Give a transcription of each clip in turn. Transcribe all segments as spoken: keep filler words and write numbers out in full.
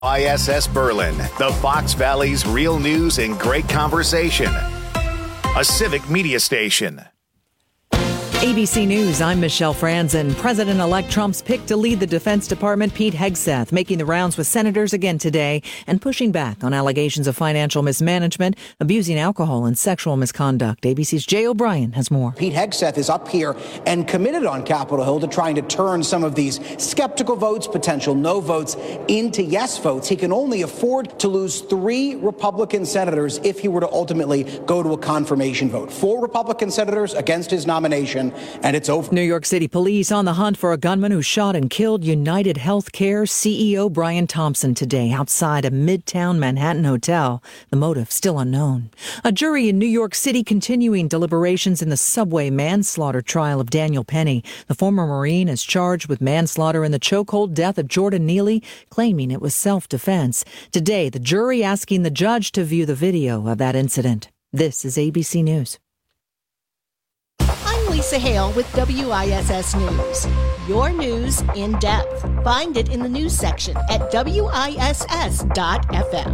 I S S Berlin, the Fox Valley's real news and great conversation. A civic media station. A B C News, I'm Michelle Franzen. President-elect Trump's pick to lead the Defense Department, Pete Hegseth, making the rounds with senators again today and pushing back on allegations of financial mismanagement, abusing alcohol, and sexual misconduct. A B C's Jay O'Brien has more. Pete Hegseth is up here and committed on Capitol Hill to trying to turn some of these skeptical votes, potential no votes, into yes votes. He can only afford to lose three Republican senators if he were to ultimately go to a confirmation vote. Four Republican senators against his nomination. And it's over. New York City police on the hunt for a gunman who shot and killed United Healthcare C E O Brian Thompson today outside a Midtown Manhattan hotel. The motive still unknown. A jury in New York City continuing deliberations in the subway manslaughter trial of Daniel Penny. The former Marine is charged with manslaughter in the chokehold death of Jordan Neely, claiming it was self-defense. Today, the jury asking the judge to view the video of that incident. This is A B C News. Lisa Hale with W I S S News. Your news in depth. Find it in the news section at W I S S dot F M.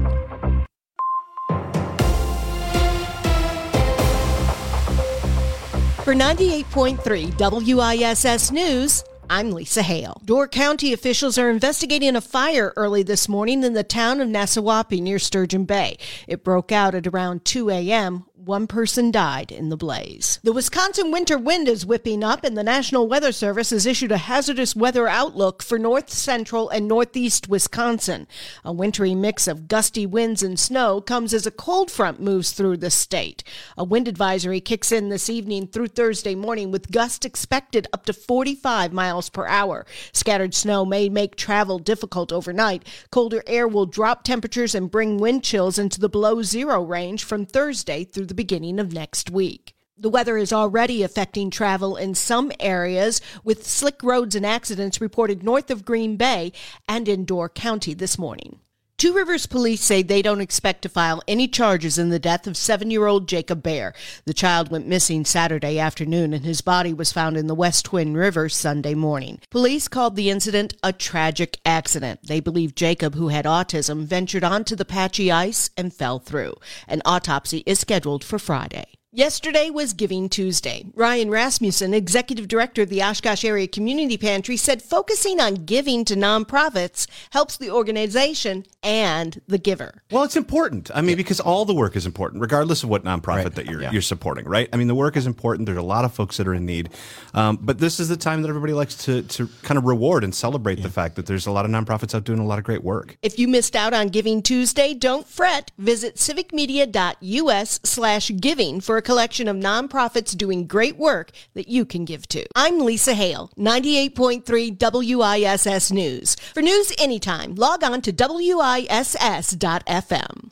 For ninety-eight point three W I S S News, I'm Lisa Hale. Door County officials are investigating a fire early this morning in the town of Nassauwappee near Sturgeon Bay. It broke out at around two a.m. One person died in the blaze. The Wisconsin winter wind is whipping up, and the National Weather Service has issued a hazardous weather outlook for north central and northeast Wisconsin. A wintry mix of gusty winds and snow comes as a cold front moves through the state. A wind advisory kicks in this evening through Thursday morning with gusts expected up to forty-five miles per hour. Scattered snow may make travel difficult overnight. Colder air will drop temperatures and bring wind chills into the below zero range from Thursday through the beginning of next week. The weather is already affecting travel in some areas, with slick roads and accidents reported north of Green Bay and in Door County this morning. Two Rivers police say they don't expect to file any charges in the death of seven-year-old Jacob Bear. The child went missing Saturday afternoon, and his body was found in the West Twin River Sunday morning. Police called the incident a tragic accident. They believe Jacob, who had autism, ventured onto the patchy ice and fell through. An autopsy is scheduled for Friday. Yesterday was Giving Tuesday. Ryan Rasmussen, executive director of the Oshkosh Area Community Pantry, said focusing on giving to nonprofits helps the organization and the giver. Well, it's important. I mean, yeah. because all the work is important, regardless of what nonprofit right. that you're yeah. you're supporting, right? I mean, the work is important. There's a lot of folks that are in need. Um, but this is the time that everybody likes to, to kind of reward and celebrate yeah. the fact that there's a lot of nonprofits out doing a lot of great work. If you missed out on Giving Tuesday, don't fret. Visit civicmedia.us slash giving for a collection of nonprofits doing great work that you can give to. I'm Lisa Hale, ninety-eight point three W I S S News. For news anytime, log on to W I S S dot F M.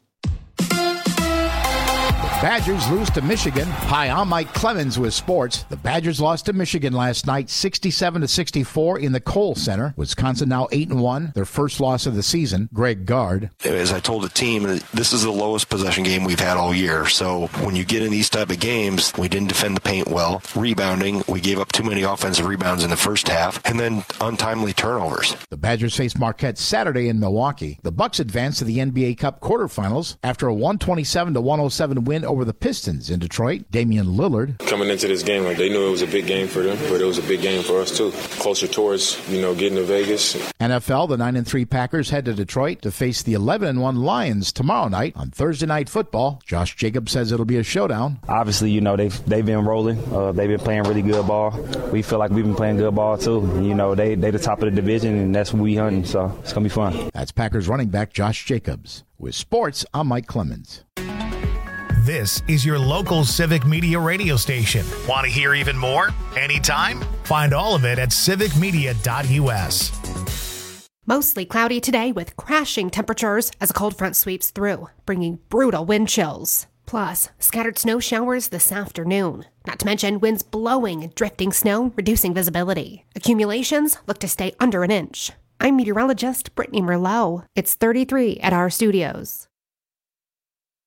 Badgers lose to Michigan. Hi, I'm Mike Clemens with sports. The Badgers lost to Michigan last night, sixty-seven to sixty-four in the Kohl Center. Wisconsin now eight and one, their first loss of the season. Greg Gard. As I told the team, this is the lowest possession game we've had all year. So when you get in these type of games, we didn't defend the paint well. Rebounding, we gave up too many offensive rebounds in the first half, and then untimely turnovers. The Badgers face Marquette Saturday in Milwaukee. The Bucks advance to the N B A Cup quarterfinals after a one twenty-seven to one oh seven win over the Pistons in Detroit. Damian Lillard. Coming into this game, like they knew it was a big game for them, but it was a big game for us too. Closer towards, you know, getting to Vegas. N F L, the nine and three Packers head to Detroit to face the eleven and one Lions tomorrow night on Thursday Night Football. Josh Jacobs says it'll be a showdown. Obviously, you know, they've, they've been rolling. Uh, they've been playing really good ball. We feel like we've been playing good ball too. You know, they, they the top of the division, and that's what we hunting, so it's going to be fun. That's Packers running back Josh Jacobs. With sports, I'm Mike Clemens. This is your local civic media radio station. Want to hear even more? Anytime? Find all of it at civic media dot U S. Mostly cloudy today with crashing temperatures as a cold front sweeps through, bringing brutal wind chills. Plus, scattered snow showers this afternoon. Not to mention winds blowing and drifting snow, reducing visibility. Accumulations look to stay under an inch. I'm meteorologist Brittany Merlot. It's thirty-three at our studios.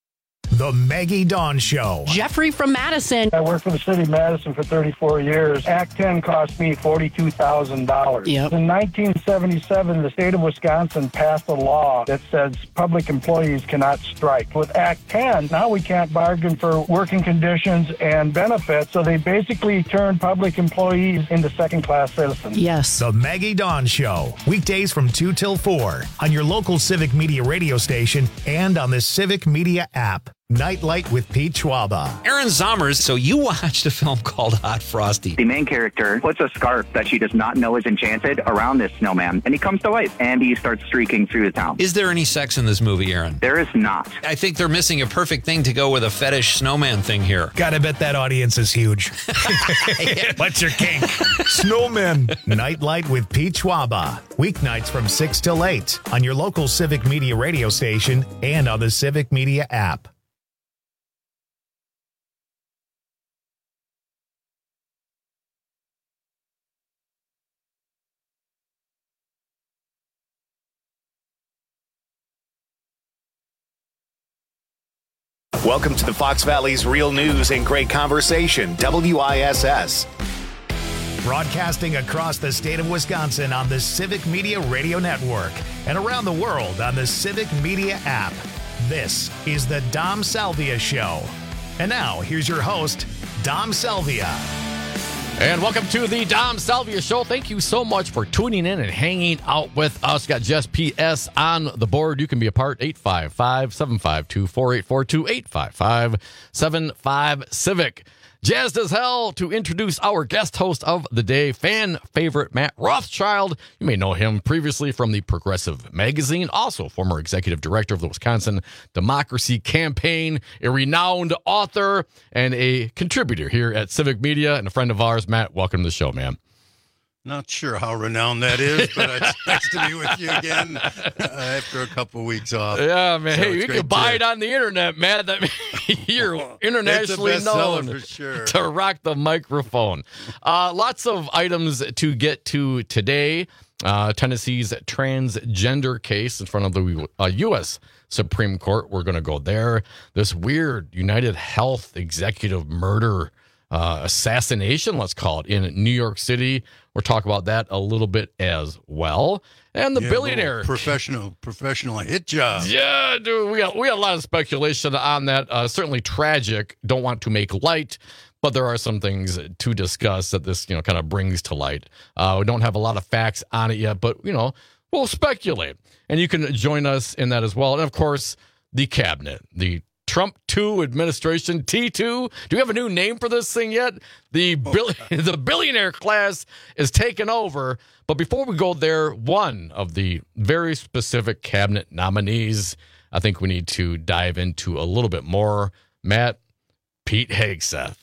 The Maggie Dawn Show. Jeffrey from Madison. I worked for the city of Madison for thirty-four years. Act ten cost me forty-two thousand dollars. Yep. In nineteen seventy-seven, the state of Wisconsin passed a law that says public employees cannot strike. With Act ten, now we can't bargain for working conditions and benefits, so they basically turned public employees into second-class citizens. Yes. The Maggie Dawn Show. Weekdays from two till four on your local Civic Media radio station and on the Civic Media app. Nightlight with Pete Schwaba. Aaron Zommers, so you watched a film called Hot Frosty. The main character puts a scarf that she does not know is enchanted around this snowman, and he comes to life, and he starts streaking through the town. Is there any sex in this movie, Aaron? There is not. I think they're missing a perfect thing to go with a fetish snowman thing here. Gotta bet that audience is huge. What's your kink? Snowmen. Nightlight with Pete Schwaba. Weeknights from six till eight on your local Civic Media radio station and on the Civic Media app. Welcome to the Fox Valley's Real News and Great Conversation, W I S S. Broadcasting across the state of Wisconsin on the Civic Media Radio Network and around the world on the Civic Media app. This is the Dom Salvia Show. And now, here's your host, Dom Salvia. And welcome to the Dom Salvia Show. Thank you so much for tuning in and hanging out with us. Got Jess P S on the board. You can be a part. eight five five, seven five two, four eight four two, eight five five, seven five, Civic. Jazzed as hell to introduce our guest host of the day, fan favorite Matt Rothschild. You may know him previously from the Progressive Magazine, also former executive director of the Wisconsin Democracy Campaign, a renowned author, and a contributor here at Civic Media, and a friend of ours. Matt, welcome to the show, man. Not sure how renowned that is, but it's nice to be with you again uh, after a couple of weeks off. Yeah, man. So hey, you can buy to... it on the internet, man. That you're internationally it's a known for sure. to rock the microphone. Uh, lots of items to get to today. Uh, Tennessee's transgender case in front of the uh, U S Supreme Court. We're going to go there. This weird United Health executive murder Uh, assassination, let's call it, in New York City. We'll talk about that a little bit as well. And the yeah, billionaire professional professional hit job. Yeah, dude, we got we got a lot of speculation on that. Uh, certainly tragic. Don't want to make light, but there are some things to discuss that this you know kind of brings to light. Uh, we don't have a lot of facts on it yet, but you know we'll speculate, and you can join us in that as well. And of course, the cabinet, the Trump two administration, T two. Do we have a new name for this thing yet? The bill- the billionaire class is taken over. But before we go there, one of the very specific cabinet nominees, I think we need to dive into a little bit more. Matt, Pete Hegseth.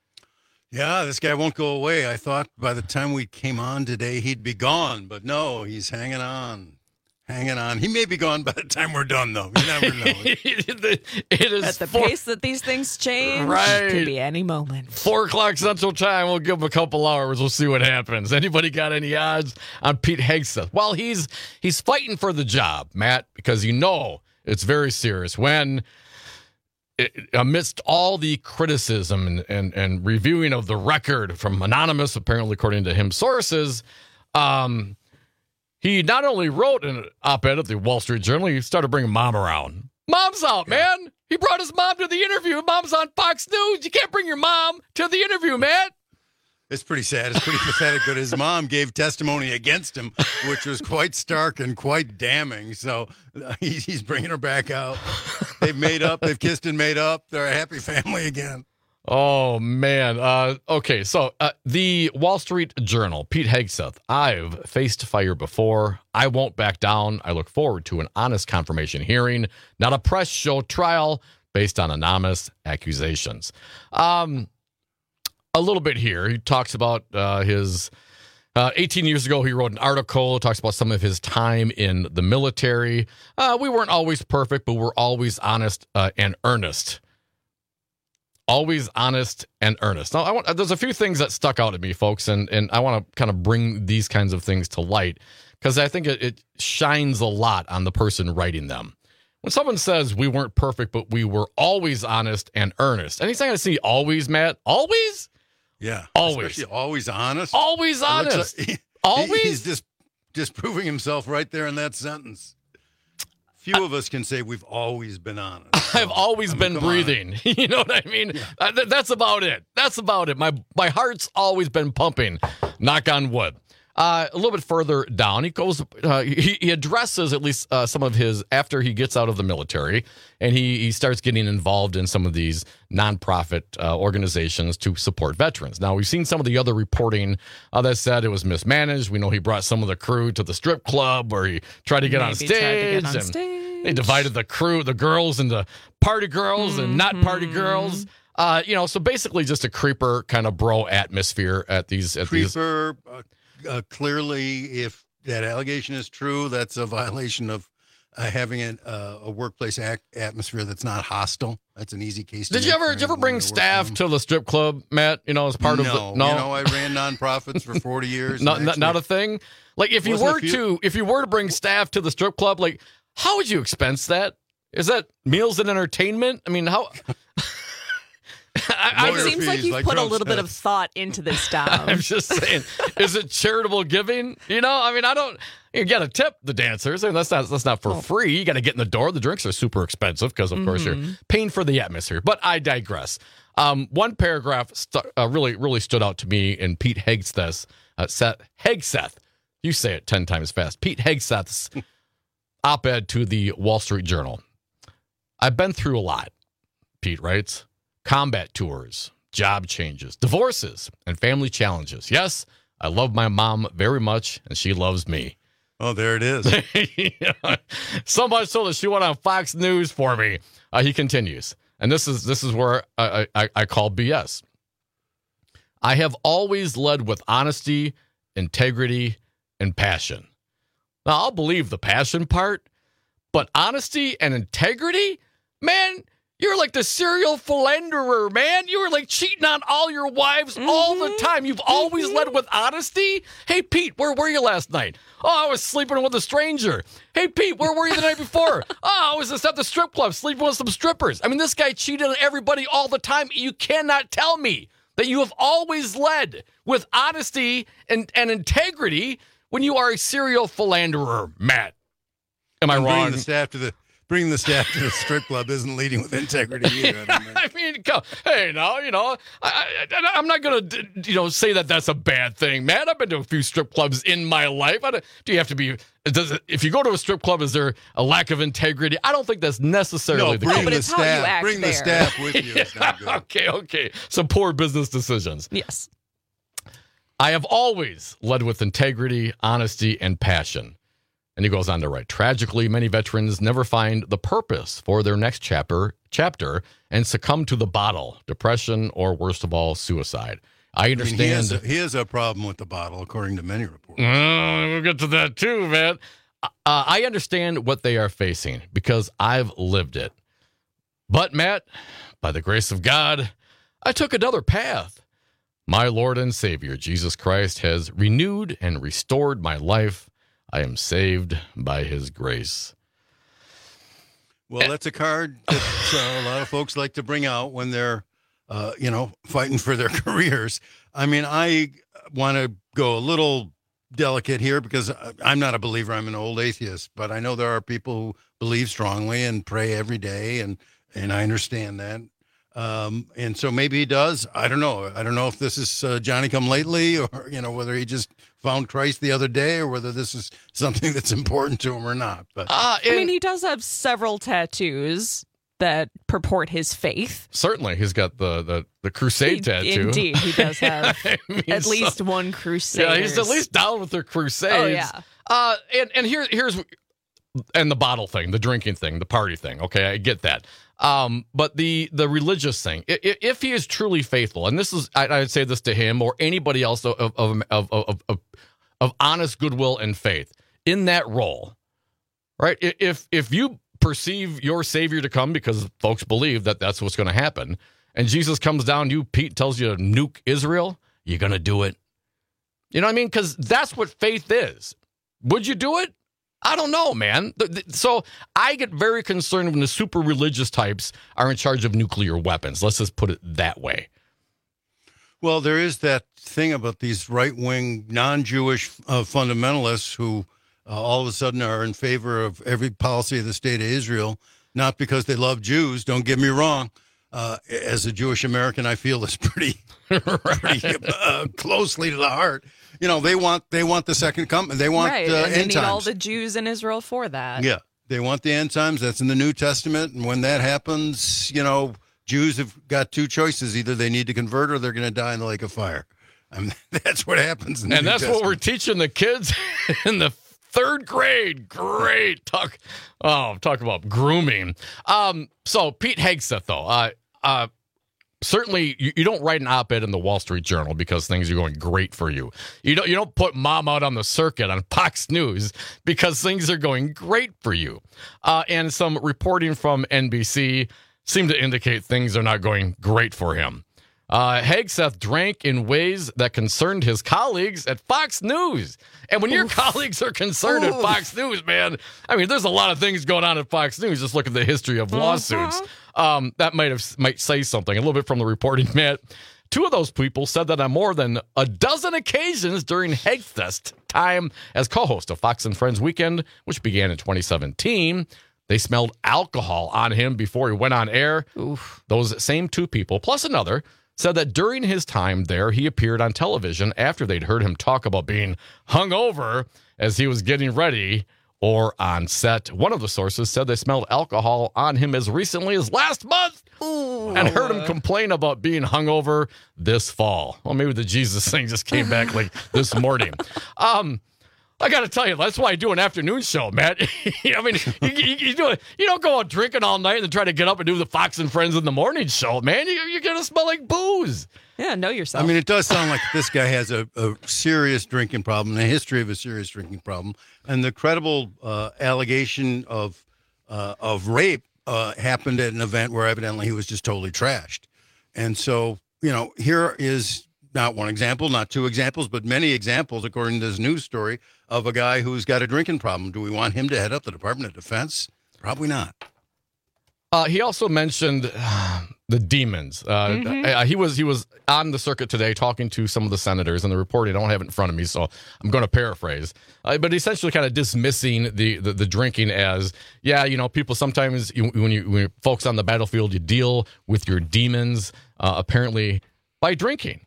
Yeah, this guy won't go away. I thought by the time we came on today, he'd be gone. But no, he's hanging on. Hanging on. He may be gone by the time we're done, though. You never know. it is At the four, pace that these things change, right. It could be any moment. Four o'clock Central Time. We'll give him a couple hours. We'll see what happens. Anybody got any odds on Pete Hegseth? Well, he's he's fighting for the job, Matt, because you know it's very serious when, it, amidst all the criticism and, and, and reviewing of the record from anonymous, apparently according to him, sources, um, he not only wrote an op-ed at the Wall Street Journal, he started bringing mom around. Mom's out, yeah. man. He brought his mom to the interview. Mom's on Fox News. You can't bring your mom to the interview, man. It's pretty sad. It's pretty pathetic. But his mom gave testimony against him, which was quite stark and quite damning. So uh, he's, he's bringing her back out. They've made up. They've kissed and made up. They're a happy family again. Oh, man. Uh, okay, so uh, the Wall Street Journal, Pete Hegseth. I've faced fire before. I won't back down. I look forward to an honest confirmation hearing, not a press show trial based on anonymous accusations. Um, a little bit here. He talks about uh, his... Uh, eighteen years ago, he wrote an article, talks about some of his time in the military. Uh, we weren't always perfect, but we're always honest uh, and earnest. Always honest and earnest. Now, I want, there's a few things that stuck out at me, folks, and, and I want to kind of bring these kinds of things to light because I think it, it shines a lot on the person writing them. when someone says we weren't perfect, but we were always honest and earnest, and he's not going to see always, Matt. Always? Yeah. Always. Especially always honest. Always honest. Like he, always? He's just disproving himself right there in that sentence. Few of us can say we've always been honest. So, I've always I mean, been breathing. You know what I mean? Yeah. Uh, th- that's about it. That's about it. My my heart's always been pumping. Knock on wood. Uh, a little bit further down, he goes. Uh, he, he addresses at least uh, some of his after he gets out of the military, and he he starts getting involved in some of these nonprofit uh, organizations to support veterans. Now we've seen some of the other reporting uh, that said it was mismanaged. We know he brought some of the crew to the strip club where he tried to get Maybe on stage. tried to get on and stage. They divided the crew, the girls, into party girls mm-hmm. and not party girls. Uh, you know, so basically just a creeper kind of bro atmosphere at these at creeper. these. Uh, Uh, clearly, if that allegation is true, that's a violation of uh, having an, uh, a workplace act- atmosphere that's not hostile. That's an easy case. To did you ever? Did you ever bring staff to the strip club, Matt? You know, as part no, of the no. You know, I ran nonprofits for forty years. not, not, not a thing. Like if you were to, if you were to bring staff to the strip club, like how would you expense that? Is that meals and entertainment? I mean, how? I, it seems like you've like put Trump a little says. bit of thought into this, Dom. I'm just saying, is it charitable giving? You know, I mean, I don't. You got to tip the dancers, and that's not that's not for oh. free. You got to get in the door. The drinks are super expensive because, of mm-hmm. course, you're paying for the atmosphere. But I digress. Um, one paragraph stu- uh, really really stood out to me in Pete Hegseth's uh, Seth, Hegseth. You say it ten times fast. Pete Hegseth's op-ed to the Wall Street Journal. I've been through a lot, Pete writes. Combat tours, job changes, divorces, and family challenges. Yes, I love my mom very much, and she loves me. Oh, there it is. Yeah. So much so that she went on Fox News for me. Uh, he continues, and this is this is where I, I, I call B S. I have always led with honesty, integrity, and passion. Now, I'll believe the passion part, but honesty and integrity, man. You're like the serial philanderer, man. You were like cheating on all your wives mm-hmm. all the time. You've always mm-hmm. led with honesty. Hey, Pete, where were you last night? Oh, I was sleeping with a stranger. Hey, Pete, where were you the night before? Oh, I was just at the strip club sleeping with some strippers. I mean, this guy cheated on everybody all the time. You cannot tell me that you have always led with honesty and, and integrity when you are a serial philanderer, Matt. Am I I'm wrong? The staff to the Bringing the staff to the strip club isn't leading with integrity either. Yeah, I mean, come, hey, no, you know, I, I, I'm not going to, you know, say that that's a bad thing, man. I've been to a few strip clubs in my life. I do you have to be? Does it, if you go to a strip club, is there a lack of integrity? I don't think that's necessarily no, the bring case. The staff, bring there. the staff with you. It's not good. Okay, okay. Some poor business decisions. Yes. I have always led with integrity, honesty, and passion. And he goes on to write, tragically, many veterans never find the purpose for their next chapter chapter and succumb to the bottle, depression, or worst of all, suicide. I understand. I mean, he, has a, he has a problem with the bottle, according to many reports. Uh, we'll get to that too, man. Uh, I understand what they are facing because I've lived it. But, Matt, by the grace of God, I took another path. My Lord and Savior, Jesus Christ, has renewed and restored my life. I am saved by his grace. Well, that's a card that uh, a lot of folks like to bring out when they're, uh, you know, fighting for their careers. I mean, I want to go a little delicate here because I'm not a believer. I'm an old atheist, but I know there are people who believe strongly and pray every day, and, and I understand that. Um, and so maybe he does. I don't know. I don't know if this is uh, Johnny come lately or, you know, whether he just found Christ the other day or whether this is something that's important to him or not. But uh, I mean, he does have several tattoos that purport his faith. Certainly. He's got the, the, the crusade he, tattoo. Indeed. He does have I mean, at least so, one crusade. Yeah, he's at least down with their crusades. Oh, yeah. Uh, and, and here, here's, and the bottle thing, the drinking thing, the party thing. Okay, I get that. Um, but the the religious thing, if, if he is truly faithful, and this is, I, I'd say this to him or anybody else of of, of of of of honest goodwill and faith in that role, right? If if you perceive your Savior to come because folks believe that that's what's going to happen, and Jesus comes down to you, Pete tells you to nuke Israel, you're going to do it. You know what I mean? Because that's what faith is. Would you do it? I don't know, man. So I get very concerned when the super religious types are in charge of nuclear weapons. Let's just put it that way. Well, there is that thing about these right-wing, non-Jewish uh, fundamentalists who uh, all of a sudden are in favor of every policy of the state of Israel, not because they love Jews. Don't get me wrong. Uh, as a Jewish American, I feel this pretty, pretty uh, closely to the heart. You know, they want they want the second coming. They want right. uh, and they end need times. all the Jews in Israel for that. Yeah, they want the end times. That's in the New Testament. And when that happens, you know, Jews have got two choices. Either they need to convert or they're going to die in the lake of fire. I mean, that's what happens in the And New that's Testament. what we're teaching the kids in the third grade. Great. Talk Oh, talk about grooming. Um, so Pete Hegseth, though, uh, uh, certainly you, you don't write an op-ed in the Wall Street Journal because things are going great for you. You don't you don't put mom out on the circuit on Fox News because things are going great for you. Uh, and some reporting from N B C seemed to indicate things are not going great for him. Uh, Hegseth drank in ways that concerned his colleagues at Fox News. And when your Oof. colleagues are concerned Oof. at Fox News, man, I mean, there's a lot of things going on at Fox News. Just look at the history of lawsuits. Uh-huh. Um, that might have might say something. A little bit from the reporting, Matt. Two of those people said that on more than a dozen occasions during Hegseth's time as co-host of Fox and Friends Weekend, which began in twenty seventeen, they smelled alcohol on him before he went on air. Oof. Those same two people, plus another, said that during his time there, he appeared on television after they'd heard him talk about being hungover as he was getting ready or on set. One of the sources said they smelled alcohol on him as recently as last month Ooh. and heard him complain about being hungover this fall. Well, maybe the Jesus thing just came back like this morning. Um, I got to tell you, that's why I do an afternoon show, Matt. I mean, you, you, you, do it, you don't go out drinking all night and then try to get up and do the Fox and Friends in the morning show, man. You, you're going to smell like booze. Yeah, know yourself. I mean, it does sound like this guy has a, a serious drinking problem, a history of a serious drinking problem. And the credible uh, allegation of uh, of rape uh, happened at an event where evidently he was just totally trashed. And so, you know, here is not one example, not two examples, but many examples, according to this news story, of a guy who's got a drinking problem. Do we want him to head up the Department of Defense? Probably not. Uh, he also mentioned uh, the demons. Uh, mm-hmm. uh, he was he was on the circuit today talking to some of the senators, and the reporting I don't have it in front of me, so I'm going to paraphrase. Uh, but essentially, kind of dismissing the, the the drinking as, yeah, you know, people sometimes you, when you when you folks on the battlefield, you deal with your demons uh, apparently by drinking.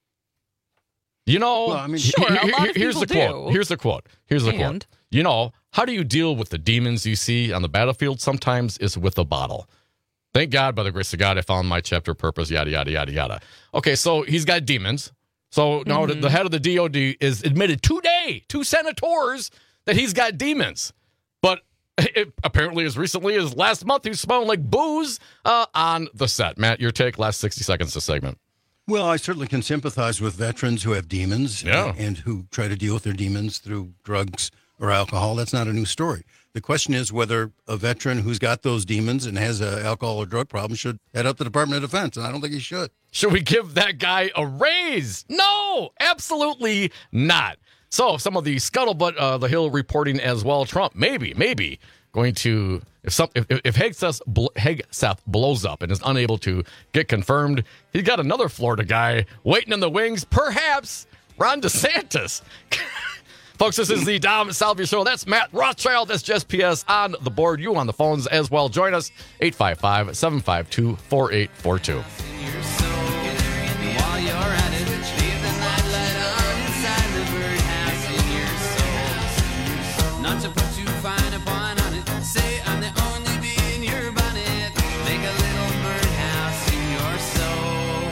You know, well, I mean, sure, here, a lot of here's the people quote. do. Here's the quote. Here's the and? quote. You know, how do you deal with the demons you see on the battlefield? Sometimes it's with a bottle. Thank God, by the grace of God, I found my chapter purpose, yada, yada, yada, yada. Okay, so he's got demons. So now mm-hmm. the, the head of the D O D is admitted today, two senators, that he's got demons. But it, apparently as recently as last month, he was smelling like booze uh, on the set. Matt, your take, last sixty seconds of the segment. Well, I certainly can sympathize with veterans who have demons yeah. and, and who try to deal with their demons through drugs or alcohol. That's not a new story. The question is whether a veteran who's got those demons and has an alcohol or drug problem should head up to the Department of Defense, and I don't think he should. Should we give that guy a raise? No, absolutely not. So some of the scuttlebutt, uh, the Hill reporting as well, Trump maybe, maybe going to, if some, if, if Hegseth, Hegseth blows up and is unable to get confirmed, he's got another Florida guy waiting in the wings, perhaps Ron DeSantis. Folks, this is the Dom Salvia Show. That's Matt Rothschild. That's Jess P S on the board. You on the phones as well. Join us, eight five five, seven five two, four eight four two. Not to put too fine a point on it. Say I'm the only bee in your bonnet. Make a little birdhouse in your soul.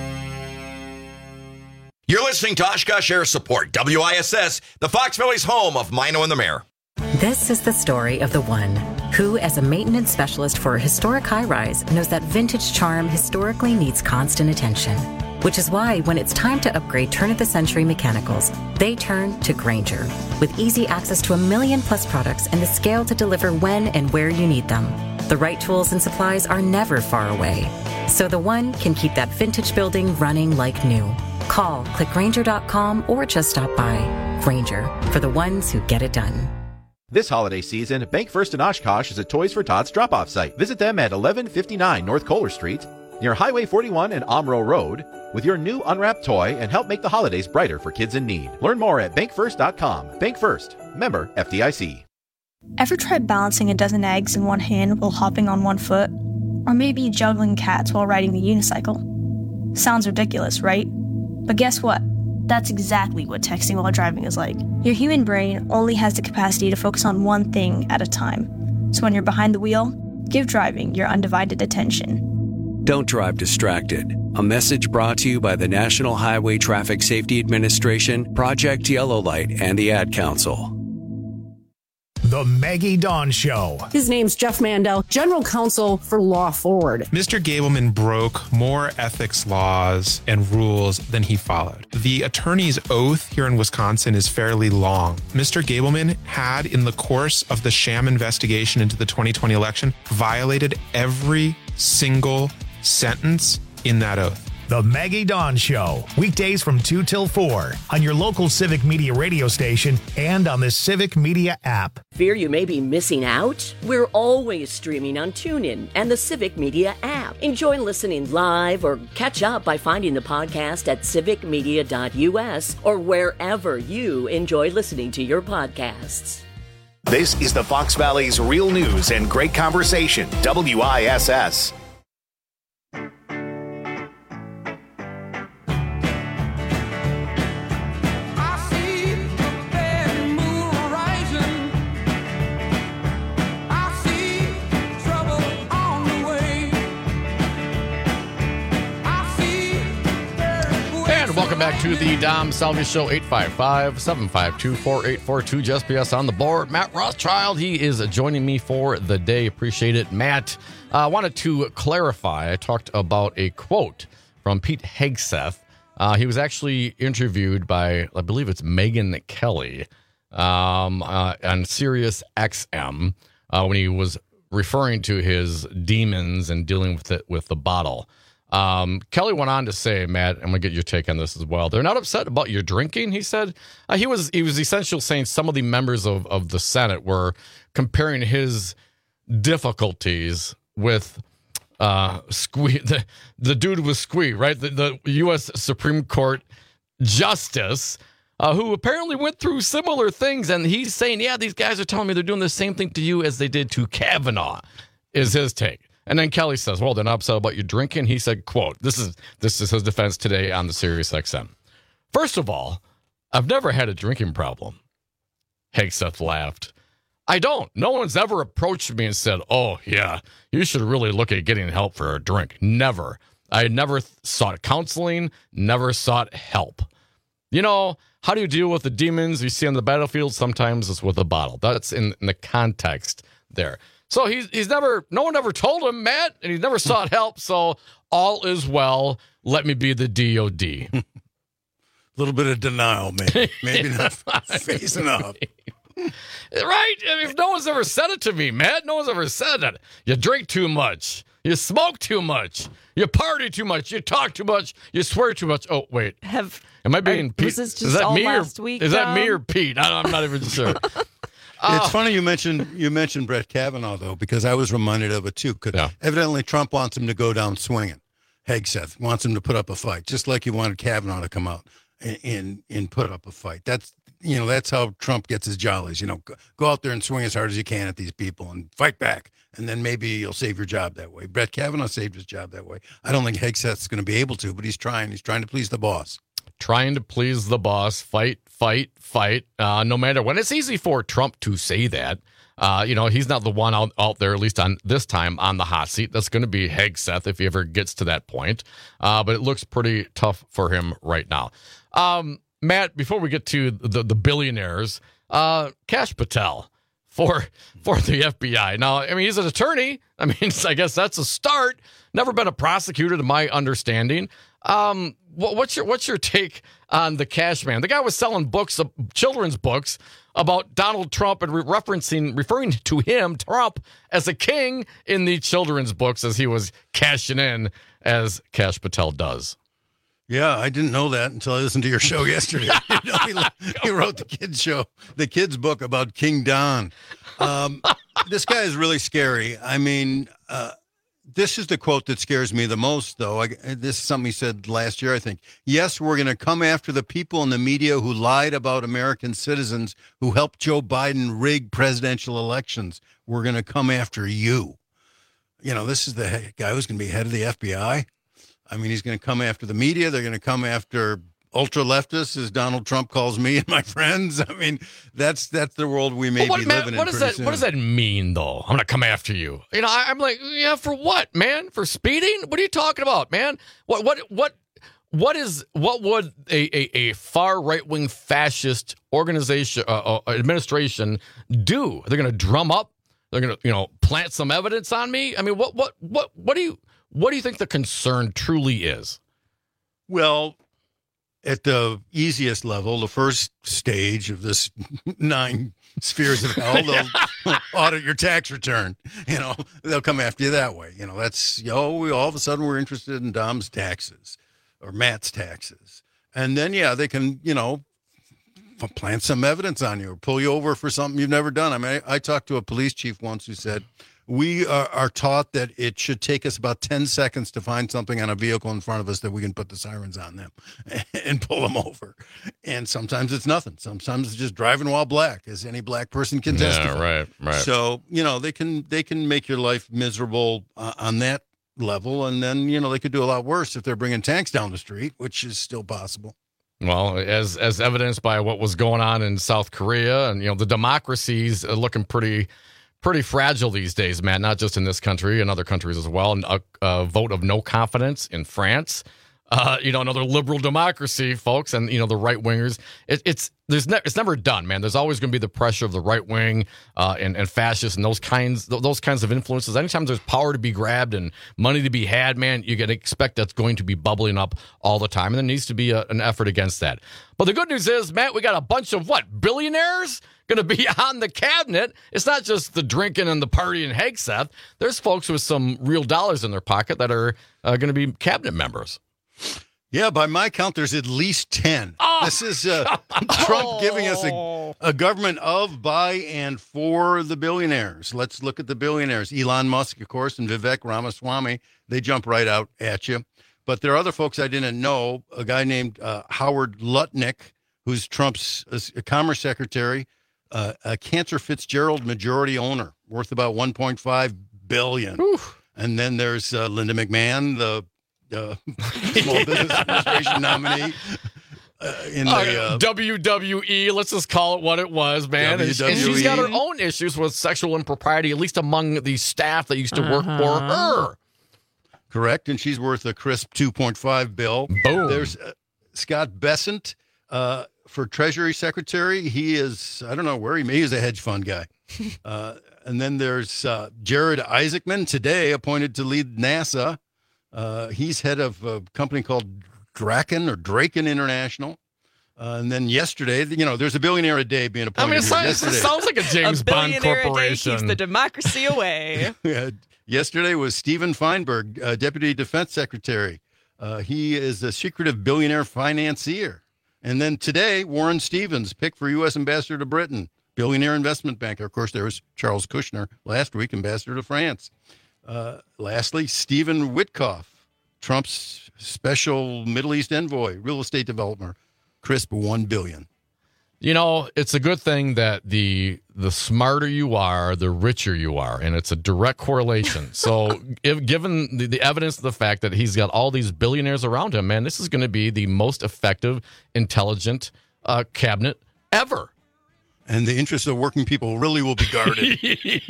You're listening to Oshkosh Air Support, W I S S, the Fox Valley's home of Mino and the Mayor. This is the story of the one who, as a maintenance specialist for a historic high-rise, knows that vintage charm historically needs constant attention. Which is why, when it's time to upgrade turn-of-the-century mechanicals, they turn to Grainger. With easy access to a million-plus products and the scale to deliver when and where you need them. The right tools and supplies are never far away. So the one can keep that vintage building running like new. Call, click Grainger dot com, or just stop by. Grainger, for the ones who get it done. This holiday season, Bank First in Oshkosh is a Toys for Tots drop-off site. Visit them at eleven fifty-nine North Kohler Street, near Highway forty-one and Omro Road, with your new unwrapped toy and help make the holidays brighter for kids in need. Learn more at bank first dot com. Bank First. Member F D I C. Ever tried balancing a dozen eggs in one hand while hopping on one foot? Or maybe juggling cats while riding the unicycle? Sounds ridiculous, right? But guess what? That's exactly what texting while driving is like. Your human brain only has the capacity to focus on one thing at a time. So when you're behind the wheel, give driving your undivided attention. Don't drive distracted. A message brought to you by the National Highway Traffic Safety Administration, Project Yellow Light, and the Ad Council. The Maggie Dawn Show. His name's Jeff Mandel, General Counsel for Law Forward. Mister Gableman broke more ethics laws and rules than he followed. The attorney's oath here in Wisconsin is fairly long. Mister Gableman had, in the course of the sham investigation into the twenty twenty election, violated every single sentence in that oath. The Maggie Dawn Show, weekdays from two till four on your local Civic Media radio station and on the Civic Media app. Fear you may be missing out? We're always streaming on TuneIn and the Civic Media app. Enjoy listening live or catch up by finding the podcast at civic media dot u s or wherever you enjoy listening to your podcasts. This is the Fox Valley's Real News and Great Conversation, W I S S. Welcome back to the Dom Salvi Show, eight five five, seven five two, four eight four two. Just P S on the board. Matt Rothschild, he is joining me for the day. Appreciate it. Matt, I uh, wanted to clarify. I talked about a quote from Pete Hegseth. Uh, he was actually interviewed by, I believe it's Megyn Kelly um, uh, on Sirius X M uh, when he was referring to his demons and dealing with it with the bottle. Um, Kelly went on to say, Matt, I'm gonna get your take on this as well. They're not upset about your drinking, he said. Uh, he was he was essentially saying some of the members of, of the Senate were comparing his difficulties with uh, Squee, the, the dude with Squee, right? The, the U S Supreme Court justice uh, who apparently went through similar things. And he's saying, yeah, these guys are telling me they're doing the same thing to you as they did to Kavanaugh, is his take. And then Kelly says, well, they're not upset about you drinking. He said, quote, this is this is his defense today on the Sirius X M. First of all, I've never had a drinking problem. Hegseth laughed. I don't. No one's ever approached me and said, oh, yeah, you should really look at getting help for a drink. Never. I never sought counseling, never sought help. You know, how do you deal with the demons you see on the battlefield? Sometimes it's with a bottle. That's in, in the context there. So he's he's never, no one ever told him, Matt, and he's never sought help. So all is well. Let me be the D O D. A little bit of denial, maybe. Maybe not facing up. Right? I mean, if no one's ever said it to me, Matt, no one's ever said it. You drink too much. You smoke too much. You party too much. You talk too much. You swear too much. Oh, wait. Have Am I being are, Pete? Was this just is that all me last or, week? Is that um? me or Pete? I, I'm not even sure. It's oh. funny you mentioned you mentioned Brett Kavanaugh, though, because I was reminded of it, too. Because yeah. evidently Trump wants him to go down swinging. Hegseth wants him to put up a fight, just like he wanted Kavanaugh to come out and, and, and put up a fight. That's, you know, that's how Trump gets his jollies. You know, go, go out there and swing as hard as you can at these people and fight back. And then maybe you'll save your job that way. Brett Kavanaugh saved his job that way. I don't think Hegseth's going to be able to, but he's trying. He's trying to please the boss. Trying to please the boss, fight, fight, fight, uh, no matter when. It's easy for Trump to say that. Uh, you know, he's not the one out, out there, at least on this time, on the hot seat. That's going to be Hegseth if he ever gets to that point. Uh, but it looks pretty tough for him right now. Um, Matt, before we get to the, the billionaires, uh, Kash Patel for for the F B I. Now, I mean, he's an attorney. I mean, I guess that's a start. Never been a prosecutor, to my understanding. Um, what, what's your what's your take on the Cash Man? The guy was selling books, uh, children's books about Donald Trump and re- referencing, referring to him, Trump, as a king in the children's books as he was cashing in, as Kash Patel does. Yeah, I didn't know that until I listened to your show yesterday. You know, he, he wrote the kids show, the kids book about King Don. Um, this guy is really scary. I mean, uh, this is the quote that scares me the most, though. I, this is something he said last year, I think. Yes, we're going to come after the people in the media who lied about American citizens who helped Joe Biden rig presidential elections. We're going to come after you. You know, this is the guy who's going to be head of the F B I. I mean, he's going to come after the media. They're going to come after ultra-leftists, as Donald Trump calls me and my friends. I mean, that's that's the world we may what, be man, living what in does pretty that, soon. What does that mean, though? I'm going to come after you. You know, I, I'm like, yeah, for what, man? For speeding? What are you talking about, man? What what what what is what would a a, a far right-wing fascist organization uh, uh, administration do? They're going to drum up. They're going to, you know, plant some evidence on me. I mean, what what what what do you what do you think the concern truly is? Well, at the easiest level, the first stage of this nine spheres of hell, they'll audit your tax return. You know, they'll come after you that way. You know, that's, you know, we all of a sudden we're interested in Dom's taxes or Matt's taxes. And then, yeah, they can, you know, plant some evidence on you or pull you over for something you've never done. I mean, I, I talked to a police chief once who said, we are, are taught that it should take us about ten seconds to find something on a vehicle in front of us that we can put the sirens on them and pull them over. And sometimes it's nothing. Sometimes it's just driving while black, as any black person can testify. Yeah, right, right. So, you know, they can they can make your life miserable uh, on that level. And then, you know, they could do a lot worse if they're bringing tanks down the street, which is still possible. Well, as as evidenced by what was going on in South Korea, and you know the democracy's looking pretty pretty fragile these days, man. Not just in this country, in other countries as well. And a, a vote of no confidence in France. Uh, you know, another liberal democracy, folks, and you know the right wingers. It, it's there's ne- it's never done, man. There's always going to be the pressure of the right wing uh, and and fascists and those kinds th- those kinds of influences. Anytime there's power to be grabbed and money to be had, man, you can expect that's going to be bubbling up all the time, and there needs to be a, an effort against that. But the good news is, Matt, we got a bunch of what billionaires going to be on the cabinet. It's not just the drinking and the party in Hegseth. There's folks with some real dollars in their pocket that are uh, going to be cabinet members. Yeah, by my count, there's at least ten. Oh, this is uh, Trump giving us a, a government of, by, and for the billionaires. Let's look at the billionaires. Elon Musk, of course, and Vivek Ramaswamy. They jump right out at you. But there are other folks I didn't know. A guy named uh, Howard Lutnick, who's Trump's uh, commerce secretary, uh, a Cantor Fitzgerald majority owner, worth about one point five billion dollars. And then there's uh, Linda McMahon, the Uh, Small Business Administration nominee uh, in the uh, W W E. Let's just call it what it was, man. And, and she's got her own issues with sexual impropriety, at least among the staff that used to work Uh-huh. for her. Correct, and she's worth a crisp two point five bill. Boom. There's uh, Scott Bessent uh, for Treasury Secretary. He is, I don't know where he may, he's a hedge fund guy. uh, and then there's uh, Jared Isaacman, today appointed to lead NASA. Uh, he's head of a company called Draken or Draken International. Uh, and then yesterday, you know, there's a billionaire a day being appointed. I mean, it sounds, yesterday. it sounds like a James a Bond billionaire corporation. A day keeps the democracy away. Yeah. Yesterday was Stephen Feinberg, uh, Deputy Defense Secretary. Uh, he is a secretive billionaire financier. And then today, Warren Stevens, picked for U S Ambassador to Britain, billionaire investment banker. Of course, there was Charles Kushner last week, Ambassador to France. Uh, lastly, Stephen Witkoff, Trump's special Middle East envoy, real estate developer, crisp one billion dollars. You know, it's a good thing that the the smarter you are, the richer you are, and it's a direct correlation. So, if, given the, the evidence of the fact that he's got all these billionaires around him, man, this is going to be the most effective, intelligent uh, cabinet ever. And the interests of working people really will be guarded.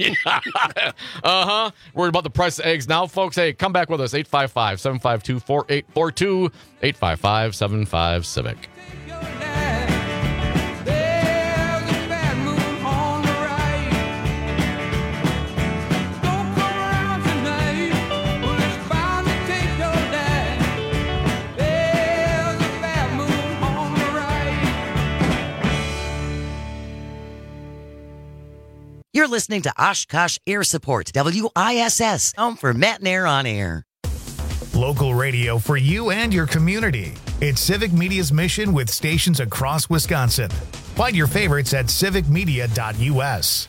uh-huh. Worried about the price of eggs now, folks. Hey, come back with us. eight five five, seven five two, four eight four two, eight five five, seven five, Civic. You're listening to Oshkosh Air Support, W I S S, home for Matt and Air on Air. Local radio for you and your community. It's Civic Media's mission with stations across Wisconsin. Find your favorites at civic media dot u s.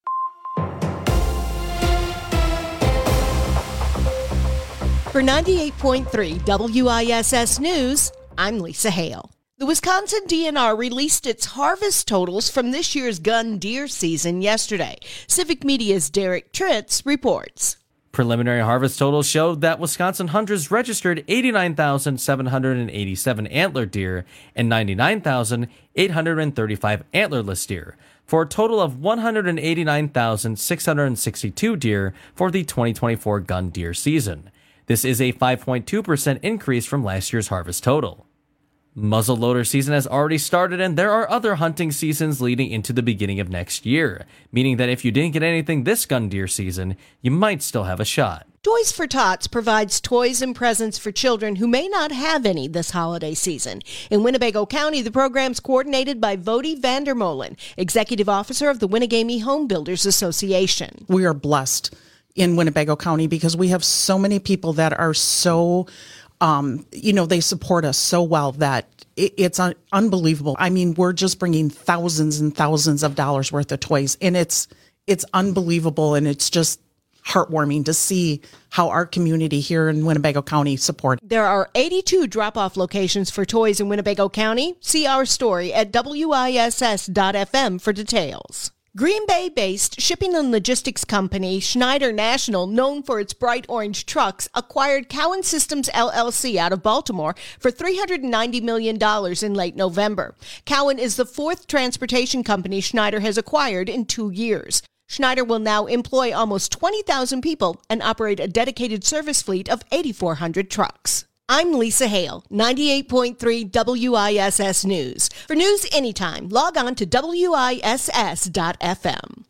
For ninety-eight point three W I S S News, I'm Lisa Hale. The Wisconsin D N R released its harvest totals from this year's gun deer season yesterday. Civic Media's Derek Tritz reports. Preliminary harvest totals showed that Wisconsin hunters registered eighty-nine thousand seven hundred eighty-seven antler deer and ninety-nine thousand eight hundred thirty-five antlerless deer, for a total of one hundred eighty-nine thousand six hundred sixty-two deer for the twenty twenty-four gun deer season. This is a five point two percent increase from last year's harvest total. Muzzleloader season has already started, and there are other hunting seasons leading into the beginning of next year, meaning that if you didn't get anything this gun deer season, you might still have a shot. Toys for Tots provides toys and presents for children who may not have any this holiday season. In Winnebago County, the program's coordinated by Vodi Vandermolen, Executive Officer of the Winnegamie Home Builders Association. We are blessed in Winnebago County because we have so many people that are so Um, you know, they support us so well that it, it's un- unbelievable. I mean, we're just bringing thousands and thousands of dollars worth of toys, and it's it's unbelievable, and it's just heartwarming to see how our community here in Winnebago County support. There are eighty-two drop-off locations for toys in Winnebago County. See our story at W I S S dot F M for details. Green Bay-based shipping and logistics company Schneider National, known for its bright orange trucks, acquired Cowan Systems L L C out of Baltimore for three hundred ninety million dollars in late November. Cowan is the fourth transportation company Schneider has acquired in two years. Schneider will now employ almost twenty thousand people and operate a dedicated service fleet of eighty-four hundred trucks. I'm Lisa Hale, ninety-eight point three W I S S News. For news anytime, log on to W I S S dot F M.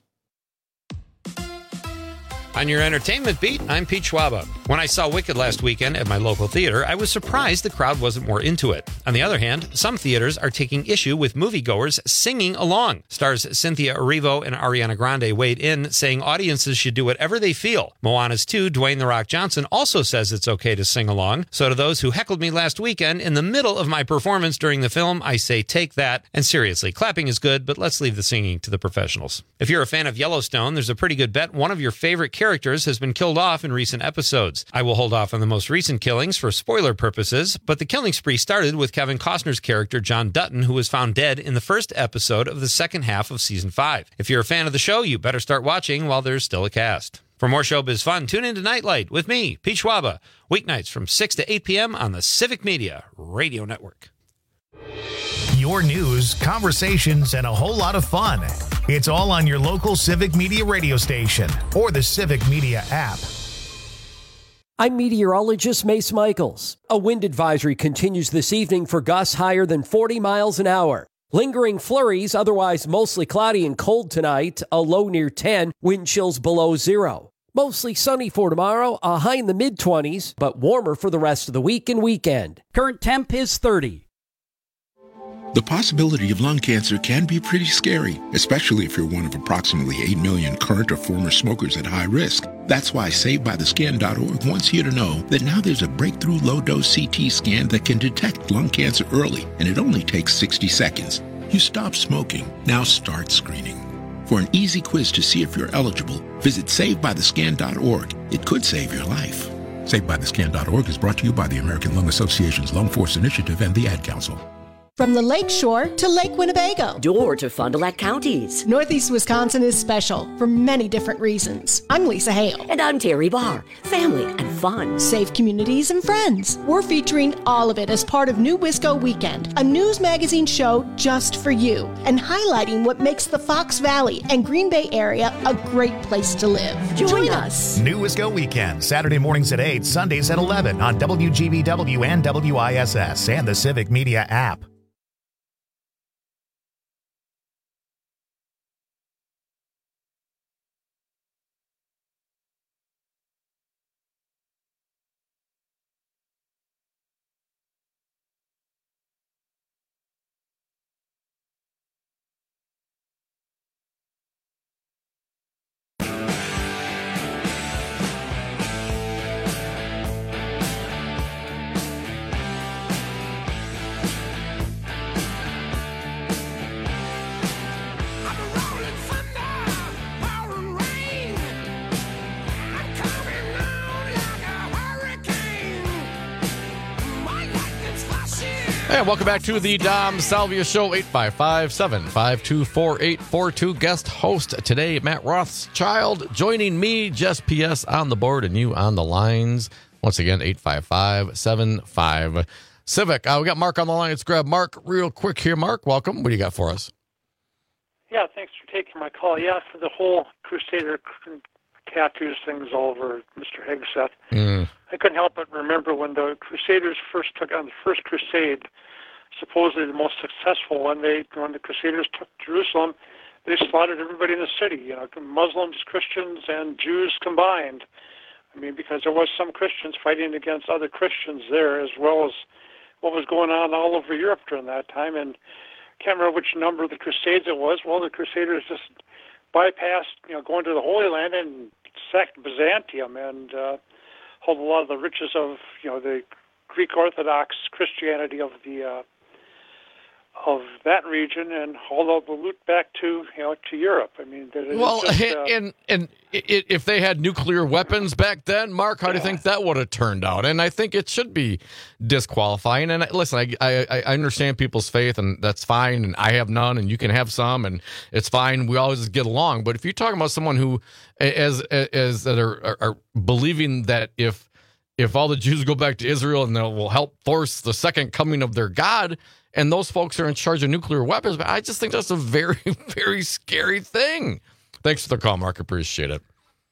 On your entertainment beat, I'm Pete Schwaba. When I saw Wicked last weekend at my local theater, I was surprised the crowd wasn't more into it. On the other hand, some theaters are taking issue with moviegoers singing along. Stars Cynthia Erivo and Ariana Grande weighed in, saying audiences should do whatever they feel. Moana's two, Dwayne "The Rock" Johnson, also says it's okay to sing along. So to those who heckled me last weekend, in the middle of my performance during the film, I say take that. And seriously, clapping is good, but let's leave the singing to the professionals. If you're a fan of Yellowstone, there's a pretty good bet one of your favorite characters has been killed off in recent episodes. I will hold off on the most recent killings for spoiler purposes, but the killing spree started with Kevin Costner's character John Dutton, who was found dead in the first episode of the second half of season five. If you're a fan of the show, you better start watching while there's still a cast. For more showbiz fun, tune into Nightlight with me, Pete Schwaba, weeknights from six to eight p.m. on the Civic Media Radio Network. Your news, conversations, and a whole lot of fun. It's all on your local Civic Media radio station or the Civic Media app. I'm meteorologist Mace Michaels. A wind advisory continues this evening for gusts higher than forty miles an hour. Lingering flurries, otherwise mostly cloudy and cold tonight, a low near ten, wind chills below zero. Mostly sunny for tomorrow, a high in the mid-twenties, but warmer for the rest of the week and weekend. Current temp is thirty. The possibility of lung cancer can be pretty scary, especially if you're one of approximately eight million current or former smokers at high risk. That's why Saved By The Scan dot org wants you to know that now there's a breakthrough low-dose C T scan that can detect lung cancer early, and it only takes sixty seconds. You stop smoking, now start screening. For an easy quiz to see if you're eligible, visit Saved By The Scan dot org. It could save your life. Saved By The Scan dot org is brought to you by the American Lung Association's Lung Force Initiative and the Ad Council. From the Lake Shore to Lake Winnebago. Door to Fond du Lac counties. Northeast Wisconsin is special for many different reasons. I'm Lisa Hale. And I'm Terry Barr. Family and fun. Safe communities and friends. We're featuring all of it as part of New Wisco Weekend, a news magazine show just for you, and highlighting what makes the Fox Valley and Green Bay area a great place to live. Join, Join us. us. New Wisco Weekend, Saturday mornings at eight, Sundays at eleven on W G B W and W I S S and the Civic Media app. And welcome back to the Dom Salvia Show, eight five five, seven five two, four eight four two. Guest host today, Matt Rothschild. Joining me, Jess P S on the board and you on the lines. Once again, eight five five, seven five Civic. Uh, we got Mark on the line. Let's grab Mark real quick here. Mark, welcome. What do you got for us? Yeah, thanks for taking my call. Yeah, for the whole Crusader tattoos things all over Mister Hegseth. Mm. I couldn't help but remember when the Crusaders first took on the first crusade, supposedly the most successful one. They, when the Crusaders took Jerusalem, they slaughtered everybody in the city, you know, Muslims, Christians, and Jews combined. I mean, because there was some Christians fighting against other Christians there, as well as what was going on all over Europe during that time. And I can't remember which number of the Crusades it was. Well, the Crusaders just bypassed, you know, going to the Holy Land and sacked Byzantium and uh, held a lot of the riches of, you know, the Greek Orthodox Christianity of the uh, of that region, and hauled all the loot back to, you know, to Europe. I mean, it Well, just, uh, and and it, if they had nuclear weapons back then, Mark, how do you think that would have turned out? And I think it should be disqualifying. And I, listen, I, I I understand people's faith, and that's fine. And I have none, and you can have some, and it's fine. We always get along. But if you're talking about someone who, as as that are, are, are believing that if if all the Jews go back to Israel and they will help force the second coming of their God, and those folks are in charge of nuclear weapons, but I just think that's a very, very scary thing. Thanks for the call, Mark. Appreciate it.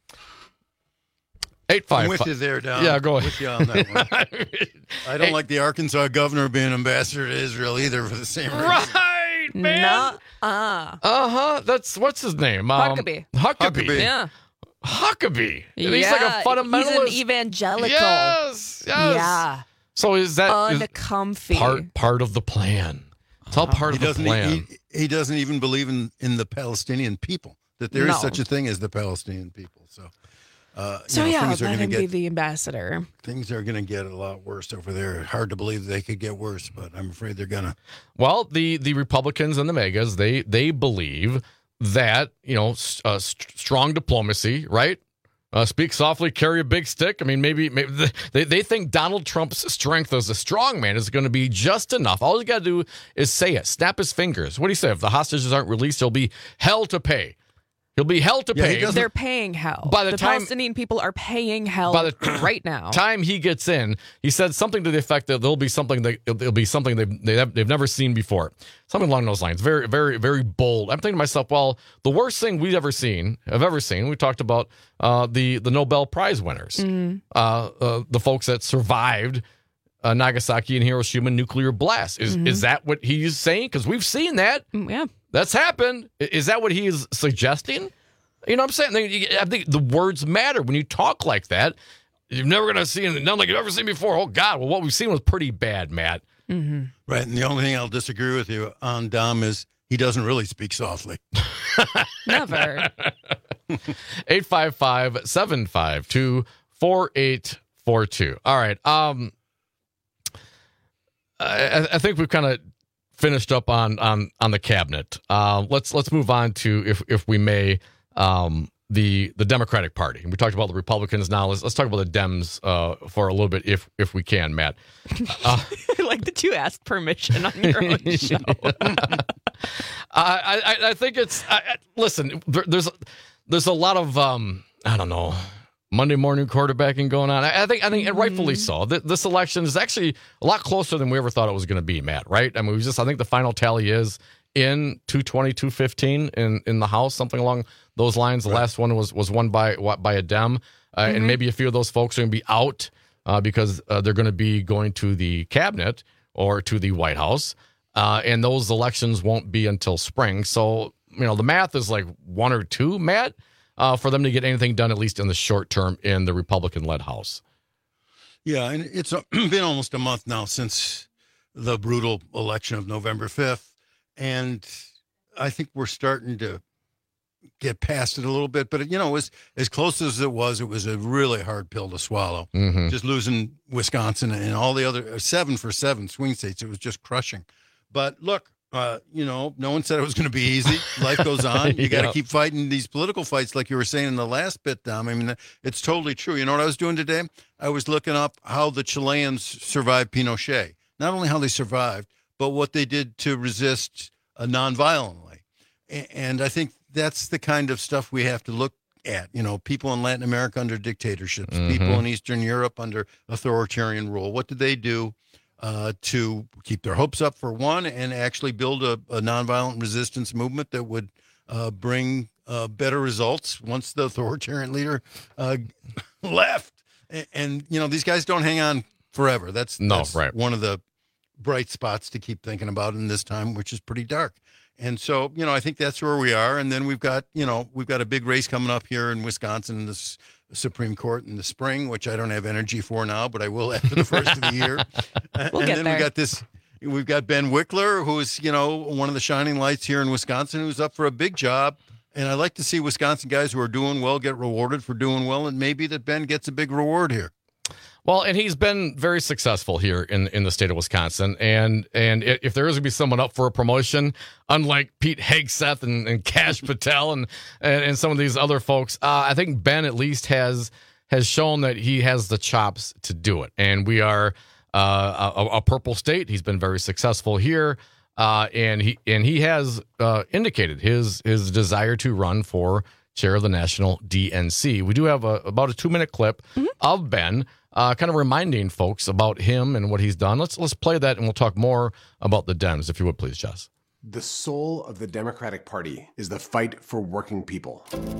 Eight five. I'm with you there, Don. Yeah, go ahead. With you on that one. I don't Hey. like the Arkansas governor being ambassador to Israel either for the same reason. Right, man. Uh Uh huh. That's what's his name? Um, Huckabee. Huckabee. Huckabee. Yeah. Huckabee. And yeah. he's like a fundamentalist. He's an evangelical. Yes. Yes. Yeah. So is that is Uncomfy. part part of the plan? It's all part He of the doesn't. plan. He, he doesn't even believe in, in the Palestinian people. That there is No. such a thing as the Palestinian people. So, uh, So you know, yeah, things are let going to him be get the ambassador. things are going to get a lot worse over there. Hard to believe they could get worse, but I'm afraid they're going to. Well, the the Republicans and the MAGAs, they they believe that, you know, s- uh, st- strong diplomacy, right? Uh, speak softly, carry a big stick. I mean, maybe, maybe the, they they think Donald Trump's strength as a strong man is going to be just enough. All you got to do is say it, snap his fingers. What do you say? If the hostages aren't released, he'll be hell to pay. He'll be hell to Yeah, he pay. doesn't- They're paying hell. By the the time- Palestinian people are paying hell By the right now. time he gets in, he said something to the effect that there'll be something that it'll be something they've, they have, they've never seen before. Something along those lines. Very, very, very bold. I'm thinking to myself, well, the worst thing we've ever seen, have ever seen, we talked about uh, the, the Nobel Prize winners, Mhm. uh, uh, the folks that survived uh, Nagasaki and Hiroshima nuclear blast. Is, Mhm. is that what he's saying? Because we've seen that. Mm, yeah. That's happened. I- Is that what he is suggesting? You know what I'm saying? I think the words matter when you talk like that. You're never going to see nothing like you've ever seen before. Oh, God. Well, what we've seen was pretty bad, Matt. Mm-hmm. Right, and the only thing I'll disagree with you on, Dom, is he doesn't really speak softly. Never. eight five five, seven five two, four eight four two. All right. Um, I, I think we've kind of finished up on on on the cabinet. Uh, let's let's move on to, if if we may, um, the the Democratic Party. We talked about the Republicans. Now let's let's talk about the Dems uh, for a little bit, if if we can, Matt. Uh, like that you asked permission on your own show. I, I I think it's I, I- listen. There, there's there's a lot of um I don't know, Monday morning quarterbacking going on. I, I think I think and rightfully so. Th- This election is actually a lot closer than we ever thought it was going to be, Matt. Right? I mean, we just I think the final tally is in two twenty, two fifteen in in the House, something along those lines. The last one was was won by by a Dem, uh, Mhm. and maybe a few of those folks are going to be out uh, because uh, they're going to be going to the cabinet or to the White House. Uh, and those elections won't be until spring. So, you know, the math is like one or two, Matt, uh, for them to get anything done, at least in the short term, in the Republican-led House. Yeah, and it's uh, been almost a month now since the brutal election of November fifth. And I think we're starting to get past it a little bit. But, you know, as, as close as it was, it was a really hard pill to swallow. Mhm. Just losing Wisconsin and all the other seven for seven swing states, it was just crushing. But look, uh, you know, no one said it was going to be easy. Life goes on. You got to Yeah. keep fighting these political fights, like you were saying in the last bit, Dom. I mean, it's totally true. You know what I was doing today? I was looking up how the Chileans survived Pinochet. not only how they survived, but what they did to resist uh, nonviolently. A- and I think that's the kind of stuff we have to look at. You know, people in Latin America under dictatorships, Mhm. people in Eastern Europe under authoritarian rule. What did they do uh, to keep their hopes up, for one, and actually build a, a nonviolent resistance movement that would uh, bring uh, better results once the authoritarian leader uh, left? And, and, you know, these guys don't hang on forever. That's, No, that's right. one of the bright spots to keep thinking about in this time, which is pretty dark. And so, you know, I think that's where we are. And then we've got, you know, we've got a big race coming up here in Wisconsin, in this Supreme Court in the spring, which I don't have energy for now, but I will after the first of the year. We'll and get then there. we got this, we've got Ben Wickler, who's, you know, one of the shining lights here in Wisconsin, who's up for a big job. And I like to see Wisconsin guys who are doing well get rewarded for doing well. And maybe that Ben gets a big reward here. Well, and he's been very successful here in, in the state of Wisconsin. And and i- if there is going to be someone up for a promotion, unlike Pete Hegseth and, and Kash Patel and, and and some of these other folks, uh, I think Ben at least has has shown that he has the chops to do it. And we are uh, a, a purple state. He's been very successful here, uh, and he and he has uh, indicated his his desire to run for chair of the national D N C. We do have a, about a two minute clip of Ben. Uh, kind of reminding folks about him and what he's done. Let's let's play that, and we'll talk more about the Dems, if you would, please, Jess. The soul of the Democratic Party is the fight for working people.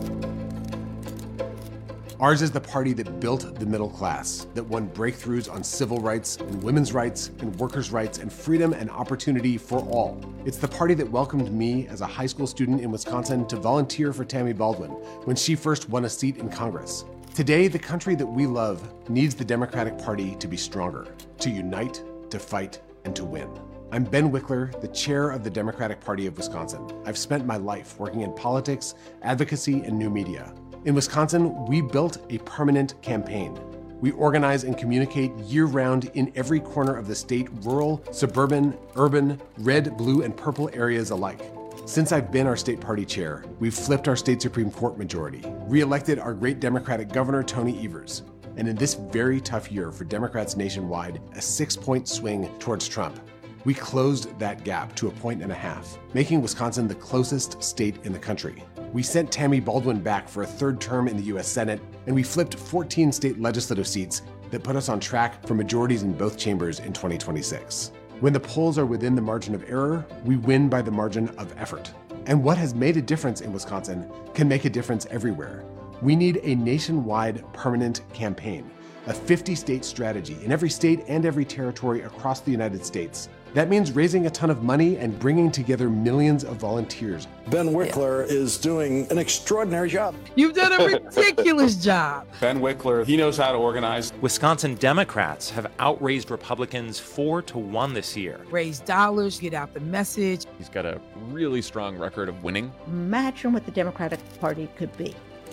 Ours is the party that built the middle class, that won breakthroughs on civil rights and women's rights and workers' rights and freedom and opportunity for all. It's the party that welcomed me as a high school student in Wisconsin to volunteer for Tammy Baldwin when she first won a seat in Congress. Today, the country that we love needs the Democratic Party to be stronger, to unite, to fight, and to win. I'm Ben Wickler, the chair of the Democratic Party of Wisconsin. I've spent my life working in politics, advocacy, and new media. In Wisconsin, we built a permanent campaign. We organize and communicate year-round in every corner of the state, rural, suburban, urban, red, blue, and purple areas alike. Since I've been our state party chair, we've flipped our state Supreme Court majority, re-elected our great Democratic governor, Tony Evers, and in this very tough year for Democrats nationwide, a six-point swing towards Trump. We closed that gap to a point and a half, making Wisconsin the closest state in the country. We sent Tammy Baldwin back for a third term in the U S Senate, and we flipped fourteen state legislative seats that put us on track for majorities in both chambers in twenty twenty-six. When the polls are within the margin of error, we win by the margin of effort. And what has made a difference in Wisconsin can make a difference everywhere. We need a nationwide permanent campaign, a fifty-state strategy in every state and every territory across the United States. That means raising a ton of money and bringing together millions of volunteers. Ben Wickler is doing an extraordinary job. You've done a ridiculous job. Ben Wickler, he knows how to organize. Wisconsin Democrats have outraised Republicans four to one this year. Raise dollars, get out the message. He's got a really strong record of winning. Imagine what the Democratic Party could be.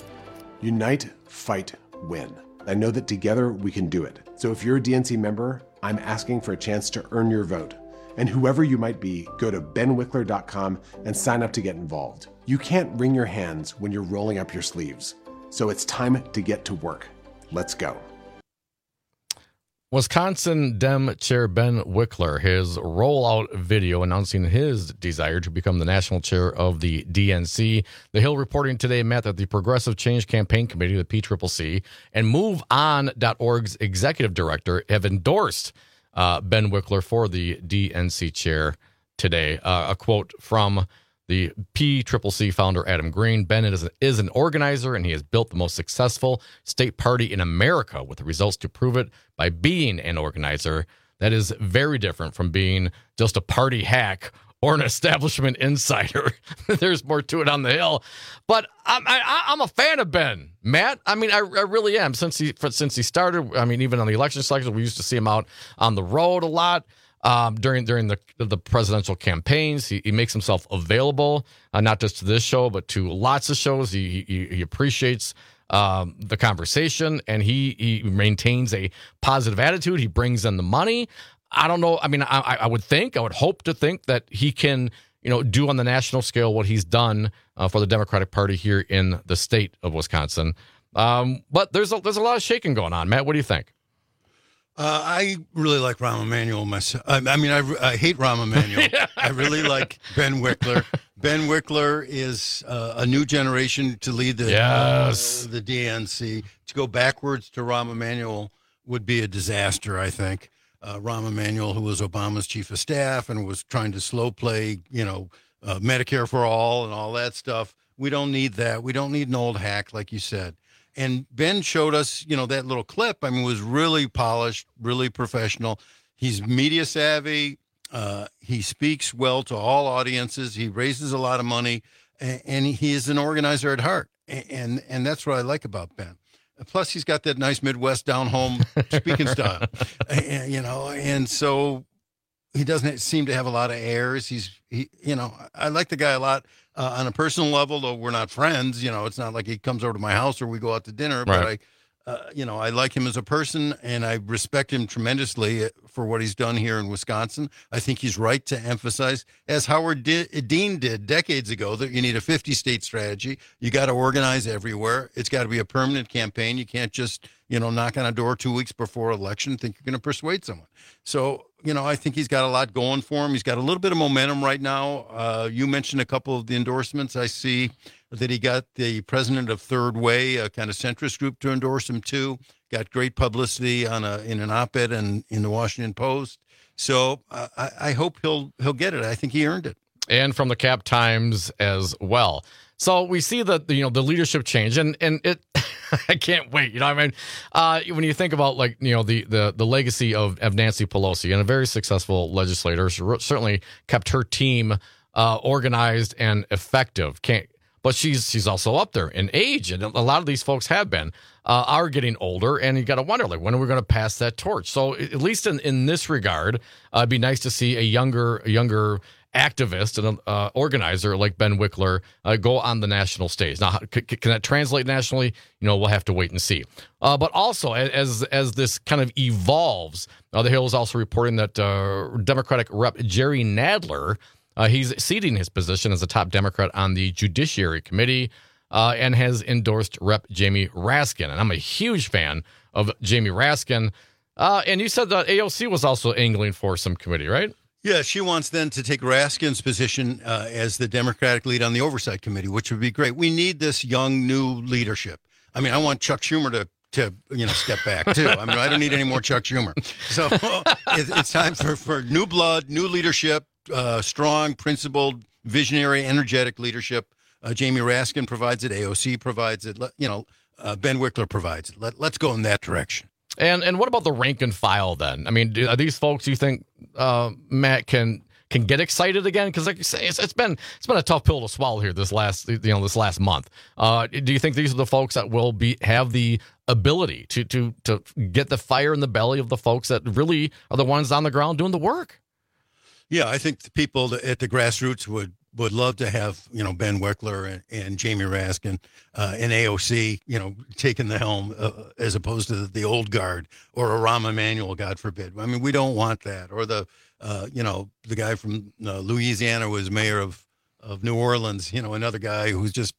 Unite, fight, win. I know that together we can do it. So if you're a D N C member, I'm asking for a chance to earn your vote. And whoever you might be, go to ben wickler dot com and sign up to get involved. You can't wring your hands when you're rolling up your sleeves. So it's time to get to work. Let's go. Wisconsin Dem Chair Ben Wickler, his rollout video announcing his desire to become the national chair of the D N C. The Hill reporting today, Matt, that the Progressive Change Campaign Committee, the P C C C, and move on dot org's executive director have endorsed uh, Ben Wickler for the D N C chair today. Uh, a quote from the P C C C founder, Adam Green: Ben is, is an organizer, and he has built the most successful state party in America with the results to prove it by being an organizer. That is very different from being just a party hack or an establishment insider. There's more to it on the Hill. But I'm, I, I'm a fan of Ben, Matt. I mean, I, I really am. Since he since he started, I mean, even on the election cycle, we used to see him out on the road a lot. Um, during during the the presidential campaigns, he, he makes himself available, uh, not just to this show, but to lots of shows. He he, he appreciates um, the conversation, and he he maintains a positive attitude. He brings in the money. I don't know. I mean, I, I would think, I would hope to think that he can, you know, do on the national scale what he's done uh, for the Democratic Party here in the state of Wisconsin. Um, but there's a, there's a lot of shaking going on. Matt, what do you think? Uh, I really like Rahm Emanuel myself. I, I mean, I, I hate Rahm Emanuel. yeah. I really like Ben Wickler. Ben Wickler is uh, a new generation to lead the yes. uh, the D N C. To go backwards to Rahm Emanuel would be a disaster, I think. Uh, Rahm Emanuel, who was Obama's chief of staff and was trying to slow play, you know, uh, Medicare for all and all that stuff. We don't need that. We don't need an old hack, like you said. And Ben showed us, you know, that little clip. I mean, was really polished, really professional. He's media savvy. Uh, he speaks well to all audiences. He raises a lot of money, and, and he is an organizer at heart. And, and and that's what I like about Ben. Plus, he's got that nice Midwest down home speaking style, and, you know. And so he doesn't seem to have a lot of airs. He's he, you know, I like the guy a lot. Uh, on a personal level, though we're not friends, you know, it's not like he comes over to my house or we go out to dinner, but right. I, uh, you know, I like him as a person and I respect him tremendously for what he's done here in Wisconsin. I think he's right to emphasize, as Howard D- Dean did decades ago, that you need a fifty-state strategy. You got to organize everywhere. It's got to be a permanent campaign. You can't just, you know, knock on a door two weeks before election and think you're going to persuade someone. So, you know, I think he's got a lot going for him. He's got a little bit of momentum right now. Uh, you mentioned a couple of the endorsements. I see that he got the president of Third Way, a kind of centrist group, to endorse him too. Got great publicity on a in an op-ed and in the Washington Post. So uh, I, I hope he'll he'll get it. I think he earned it. And from the Cap Times as well. So we see that, you know, the leadership change, and and it. I can't wait. You know, I mean, uh, when you think about, like, you know, the the the legacy of, of Nancy Pelosi, and a very successful legislator, she certainly kept her team uh, organized and effective. Can't, but she's she's also up there in age, and a lot of these folks have been uh, are getting older, and you got to wonder, like, when are we going to pass that torch? So at least in, in this regard, uh, it'd be nice to see a younger a younger. activist and uh, organizer like Ben Wickler uh, go on the national stage. Now, c- can that translate nationally? You know, we'll have to wait and see. Uh, but also, as as this kind of evolves, uh, the Hill is also reporting that uh, Democratic Rep Jerry Nadler, uh, he's ceding his position as a top Democrat on the Judiciary Committee uh, and has endorsed Rep Jamie Raskin. And I'm a huge fan of Jamie Raskin. Uh, and you said that A O C was also angling for some committee, right? Yeah, she wants then to take Raskin's position uh, as the Democratic lead on the Oversight Committee, which would be great. We need this young, new leadership. I mean, I want Chuck Schumer to, to you know, step back, too. I mean, I don't need any more Chuck Schumer. So it, it's time for, for new blood, new leadership, uh, strong, principled, visionary, energetic leadership. Uh, Jamie Raskin provides it. A O C provides it. You know, uh, Ben Wickler provides it. Let, let's go in that direction. And and what about the rank and file then? I mean, do, are these folks you think uh, Matt can can get excited again? Because like you say, it's, it's been it's been a tough pill to swallow here this last you know this last month. Uh, do you think these are the folks that will be have the ability to to to get the fire in the belly of the folks that really are the ones on the ground doing the work? Yeah, I think the people at the grassroots would. would love to have, you know, Ben Wickler and, and Jamie Raskin uh, and A O C, you know, taking the helm uh, as opposed to the, the old guard or a Rahm Emanuel, God forbid. I mean, we don't want that. Or the, uh, you know, the guy from uh, Louisiana was mayor of, of New Orleans, you know, another guy who's just,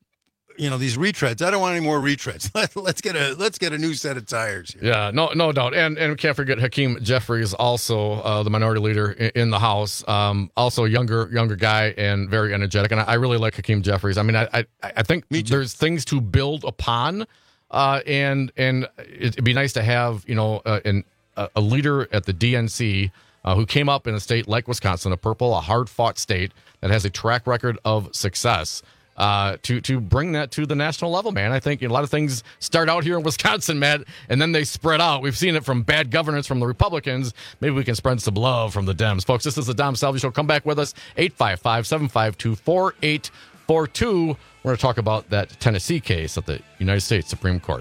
you know, these retreads. I don't want any more retreads. Let, let's get a let's get a new set of tires here. Yeah, no, no doubt. And and we can't forget Hakeem Jeffries, also uh, the minority leader in, in the House. Um, also a younger younger guy and very energetic. And I, I really like Hakeem Jeffries. I mean, I I, I think there's things to build upon, uh, and and it'd be nice to have you know uh, an, a leader at the D N C uh, who came up in a state like Wisconsin, a purple, a hard fought state that has a track record of success. Uh, to to bring that to the national level, man. I think a lot of things start out here in Wisconsin, Matt, and then they spread out. We've seen it from bad governance from the Republicans. Maybe we can spread some love from the Dems. Folks, this is the Dom Salvi Show. Come back with us, eight five five, seven five two, four eight four two. We're going to talk about that Tennessee case at the United States Supreme Court.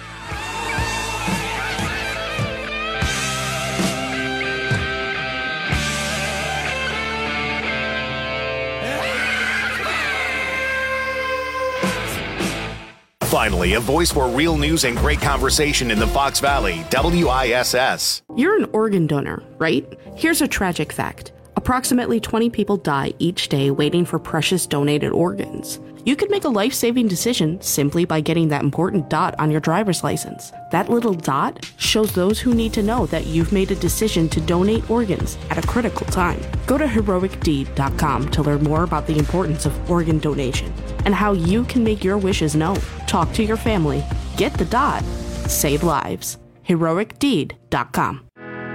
Finally, a voice for real news and great conversation in the Fox Valley, W I S S. You're an organ donor, right? Here's a tragic fact. A Approximately twenty people die each day waiting for precious donated organs. You could make a life-saving decision simply by getting that important dot on your driver's license. That little dot shows those who need to know that you've made a decision to donate organs at a critical time. Go to heroic deed dot com to learn more about the importance of organ donation and how you can make your wishes known. Talk to your family. Get the dot. Save lives. heroic deed dot com.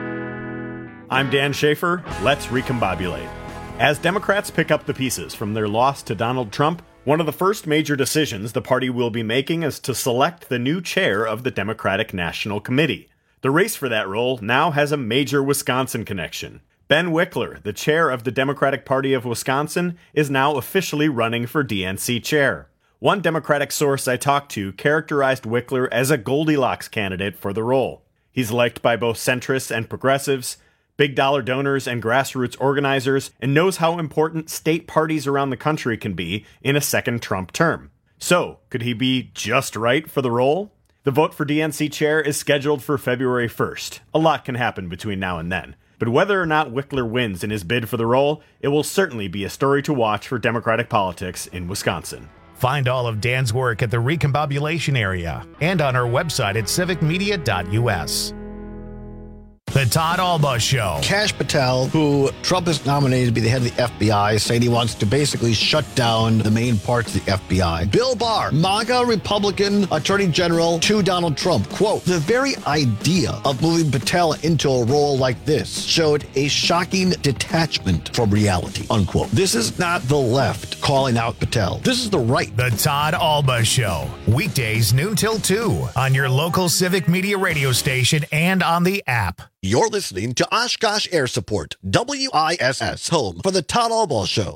I'm Dan Schaefer. Let's recombobulate. As Democrats pick up the pieces from their loss to Donald Trump, one of the first major decisions the party will be making is to select the new chair of the Democratic National Committee. The race for that role now has a major Wisconsin connection. Ben Wickler, the chair of the Democratic Party of Wisconsin, is now officially running for D N C chair. One Democratic source I talked to characterized Wickler as a Goldilocks candidate for the role. He's liked by both centrists and progressives, big dollar donors and grassroots organizers, and knows how important state parties around the country can be in a second Trump term. So, could he be just right for the role? The vote for D N C chair is scheduled for February first. A lot can happen between now and then. But whether or not Wickler wins in his bid for the role, it will certainly be a story to watch for Democratic politics in Wisconsin. Find all of Dan's work at the Recombobulation Area and on our website at civic media dot u s. The Todd Alba Show. Kash Patel, who Trump has nominated to be the head of the F B I, saying he wants to basically shut down the main parts of the F B I. Bill Barr, MAGA Republican Attorney General to Donald Trump. Quote, the very idea of moving Patel into a role like this showed a shocking detachment from reality, unquote. This is not the left calling out Patel. This is the right. The Todd Alba Show. Weekdays noon till two on your local Civic Media radio station and on the app. You're listening to Oshkosh Air Support, W I S S, home for the Todd Alba Show.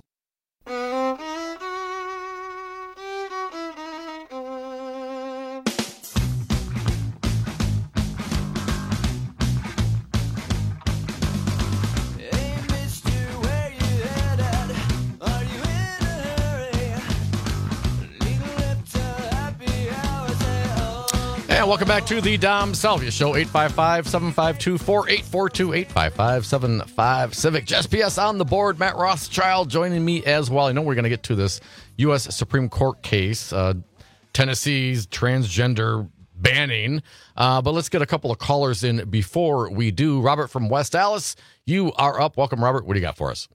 And welcome back to the Dom Salvia Show, eight five five, seven five two, four eight four two, eight five five, seven five, Civic. Jess P S on the board, Matt Rothschild joining me as well. I know we're going to get to this U S Supreme Court case, uh, Tennessee's transgender banning, uh, but let's get a couple of callers in before we do. Robert from West Allis, you are up. Welcome, Robert. What do you got for us?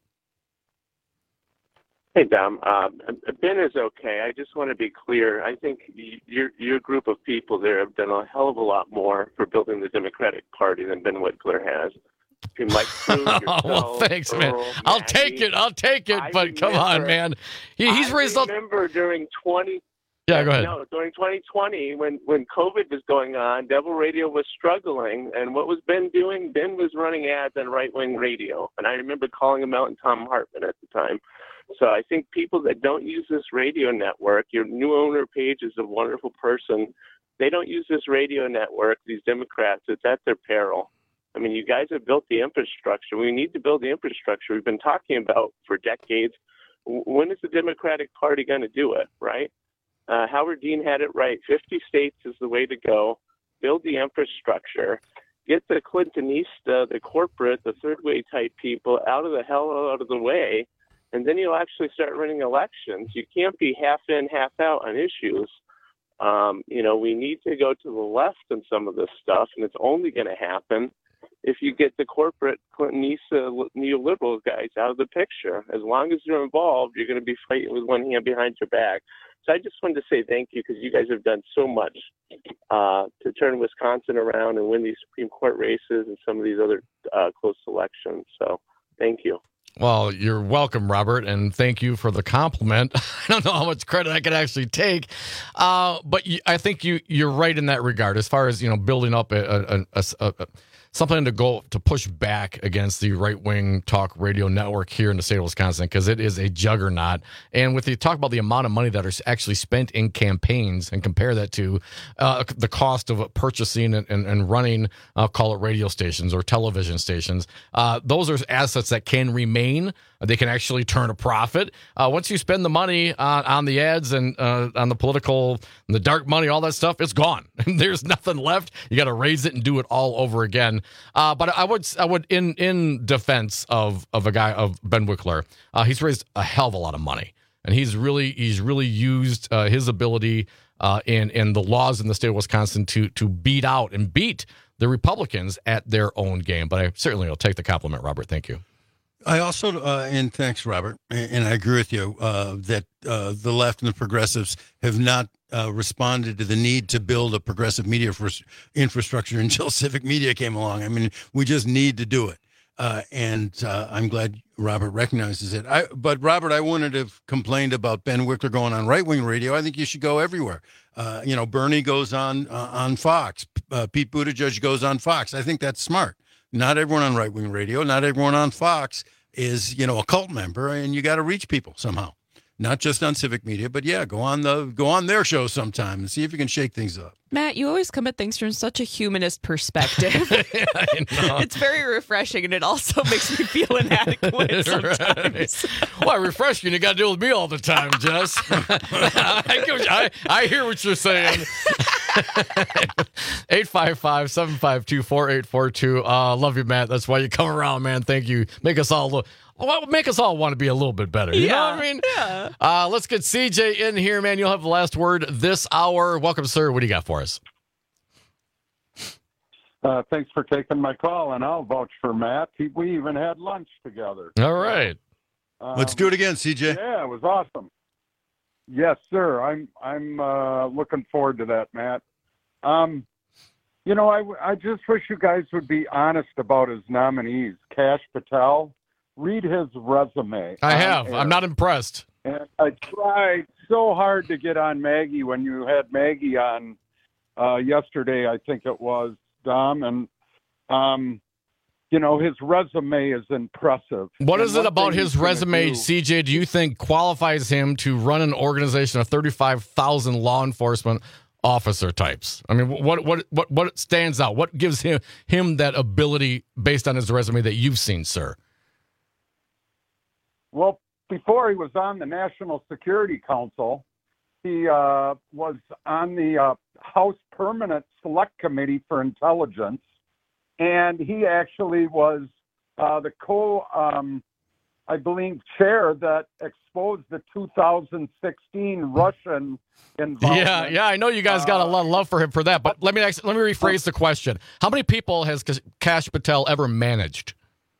Hey, Dom. Uh, Ben is okay. I just want to be clear. I think your your group of people there have done a hell of a lot more for building the Democratic Party than Ben Wickler has. Between Mike Cruz, yourself, well, thanks, Earl, man. I'll Maggie. take it. I'll take it. I But remember, come on, man. He, he's I raised up. remember during twenty. Yeah, go ahead. No, during twenty twenty, when when COVID was going on, Devil Radio was struggling, and what was Ben doing? Ben was running ads on right wing radio, and I remember calling him out and Tom Hartman at the time. So I think people that don't use this radio network, your new owner Page is a wonderful person. They don't use this radio network, these Democrats, it's at their peril. I mean, you guys have built the infrastructure. We need to build the infrastructure we've been talking about for decades. When is the Democratic Party going to do it, right? Uh, Howard Dean had it right. fifty states is the way to go. Build the infrastructure. Get the Clintonista, the corporate, the third way type people out of the hell out of the way. And then you'll actually start running elections. You can't be half in, half out on issues. Um, you know, we need to go to the left on some of this stuff, and it's only going to happen if you get the corporate Clintonista neoliberal guys out of the picture. As long as they're involved, you're going to be fighting with one hand behind your back. So I just wanted to say thank you because you guys have done so much uh, to turn Wisconsin around and win these Supreme Court races and some of these other uh, close elections. So thank you. Well, you're welcome, Robert, and thank you for the compliment. I don't know how much credit I could actually take, uh, but you, I think you, you're right in that regard. As far as, you know, building up a, a, a, a something to go to push back against the right-wing talk radio network here in the state of Wisconsin, because it is a juggernaut. And with you talk about the amount of money that are actually spent in campaigns and compare that to uh, the cost of purchasing and, and, and running, uh, call it radio stations or television stations, uh, those are assets that can remain. They can actually turn a profit. Uh, once you spend the money on, on the ads and uh, on the political, the dark money, all that stuff, it's gone. There's nothing left. You got to raise it and do it all over again. again. Uh, but I would, I would, in in defense of of a guy of Ben Wickler, uh, he's raised a hell of a lot of money, and he's really he's really used uh, his ability uh, in in the laws in the state of Wisconsin to to beat out and beat the Republicans at their own game. But I certainly will take the compliment, Robert. Thank you. I also, uh, and thanks, Robert, and I agree with you uh, that uh, the left and the progressives have not uh, responded to the need to build a progressive media for infrastructure until civic media came along. I mean, we just need to do it. Uh, and uh, I'm glad Robert recognizes it. I, but, Robert, I wouldn't have complained about Ben Wickler going on right-wing radio. I think you should go everywhere. Uh, you know, Bernie goes on uh, on Fox. Uh, Pete Buttigieg goes on Fox. I think that's smart. Not everyone on right-wing radio, not everyone on Fox is, you know, a cult member, and you got to reach people somehow. Not just on civic media, but yeah, go on the go on their show sometime and see if you can shake things up. Matt, you always come at things from such a humanist perspective. Yeah, I know. It's very refreshing, and it also makes me feel inadequate sometimes. Right. Well, refreshing, you got to deal with me all the time, Jess. I, I, I hear what you're saying. eight five five, seven five two, four eight four two. Uh, love you, Matt. That's why you come around, man. Thank you. Make us all look. Well, make us all want to be a little bit better. You yeah, know what I mean? Yeah. Uh, let's get C J in here, man. You'll have the last word this hour. Welcome, sir. What do you got for us? Uh, thanks for taking my call, and I'll vouch for Matt. He, we even had lunch together. All right. Um, Let's do it again, C J. Yeah, it was awesome. Yes, sir. I'm I'm uh, looking forward to that, Matt. Um, you know, I, I just wish you guys would be honest about his nominees. Kash Patel. Read his resume. I have. And, I'm not impressed. And I tried so hard to get on Maggie when you had Maggie on uh, yesterday, I think it was, Dom. And, um, you know, his resume is impressive. What and is it about his resume, do, C J, do you think qualifies him to run an organization of thirty-five thousand law enforcement officer types? I mean, what what what what stands out? What gives him him that ability based on his resume that you've seen, sir? Well, before he was on the National Security Council, he uh, was on the uh, House Permanent Select Committee for Intelligence, and he actually was uh, the co, um, I believe, chair that exposed the two thousand sixteen Russian involvement. Yeah, yeah, I know you guys got a lot of love for him for that, but let me let me rephrase the question. How many people has Kash Patel ever managed?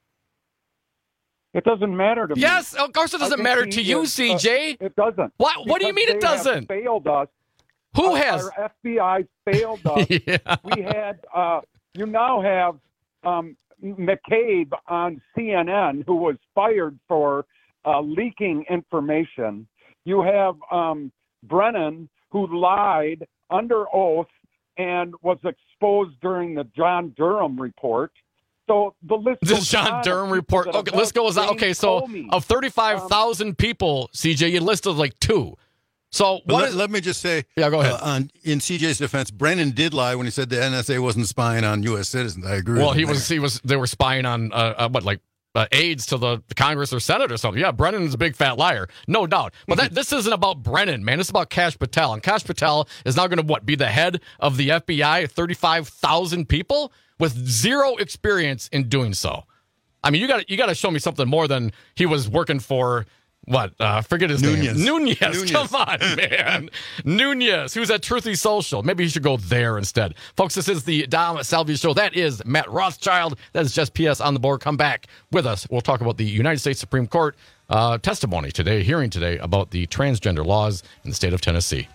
It doesn't matter to me. Yes, of course it doesn't matter to you, is, C J. Uh, it doesn't. What? What do you mean it doesn't? Failed us. Who our, has? Our F B I failed us. Yeah. We had. Uh, you now have um, McCabe on C N N, who was fired for uh, leaking information. You have um, Brennan, who lied under oath and was exposed during the John Durham report. So the list. This John Durham report. Okay, list goes on. Okay, so of thirty-five thousand um, people, C J, you listed like two. So what let, is, let me just say, yeah, go ahead. Uh, on, in C J's defense, Brennan did lie when he said the N S A wasn't spying on U S citizens. I agree. Well, with he him was. there. He was. They were spying on uh, uh, what, like uh, aides to the, the Congress or Senate or something. Yeah, Brennan's a big fat liar, no doubt. But that, this isn't about Brennan, man. It's about Kash Patel, and Kash Patel is now going to what be the head of the F B I? Thirty-five thousand people with zero experience in doing so. I mean, you got you got to show me something more than he was working for. What? Uh, forget his Nunez. name. Nunez. Nunez. Come on, man. Nunez, who's at Truthy Social. Maybe he should go there instead. Folks, this is the Dom Salvia Show. That is Matt Rothschild. That is just P S on the board. Come back with us. We'll talk about the United States Supreme Court uh, testimony today, hearing today about the transgender laws in the state of Tennessee.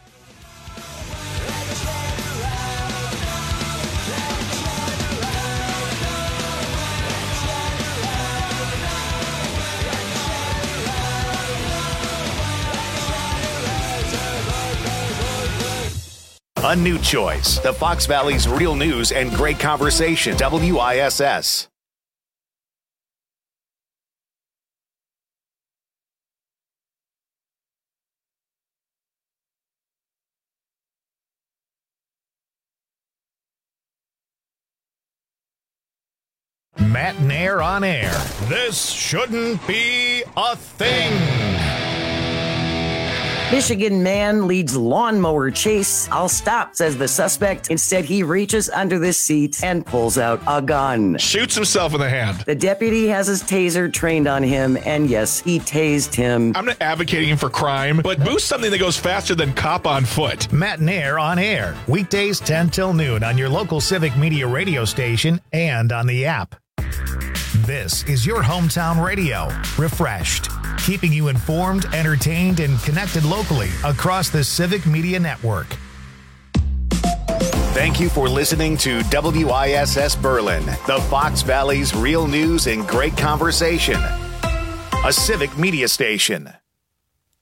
A new choice. The Fox Valley's real news and great conversation. W I S S. Matt Nair on air. This shouldn't be a thing. Michigan man leads lawnmower chase. I'll stop, says the suspect. Instead, he reaches under the seat and pulls out a gun. Shoots himself in the hand. The deputy has his taser trained on him, and yes, he tased him. I'm not advocating for crime, but boost something that goes faster than cop on foot. Matt and Air on air. Weekdays ten till noon on your local Civic Media radio station and on the app. This is your hometown radio. Refreshed. Keeping you informed, entertained, and connected locally across the Civic Media Network. Thank you for listening to W I S S Berlin, the Fox Valley's real news and great conversation. A Civic Media station.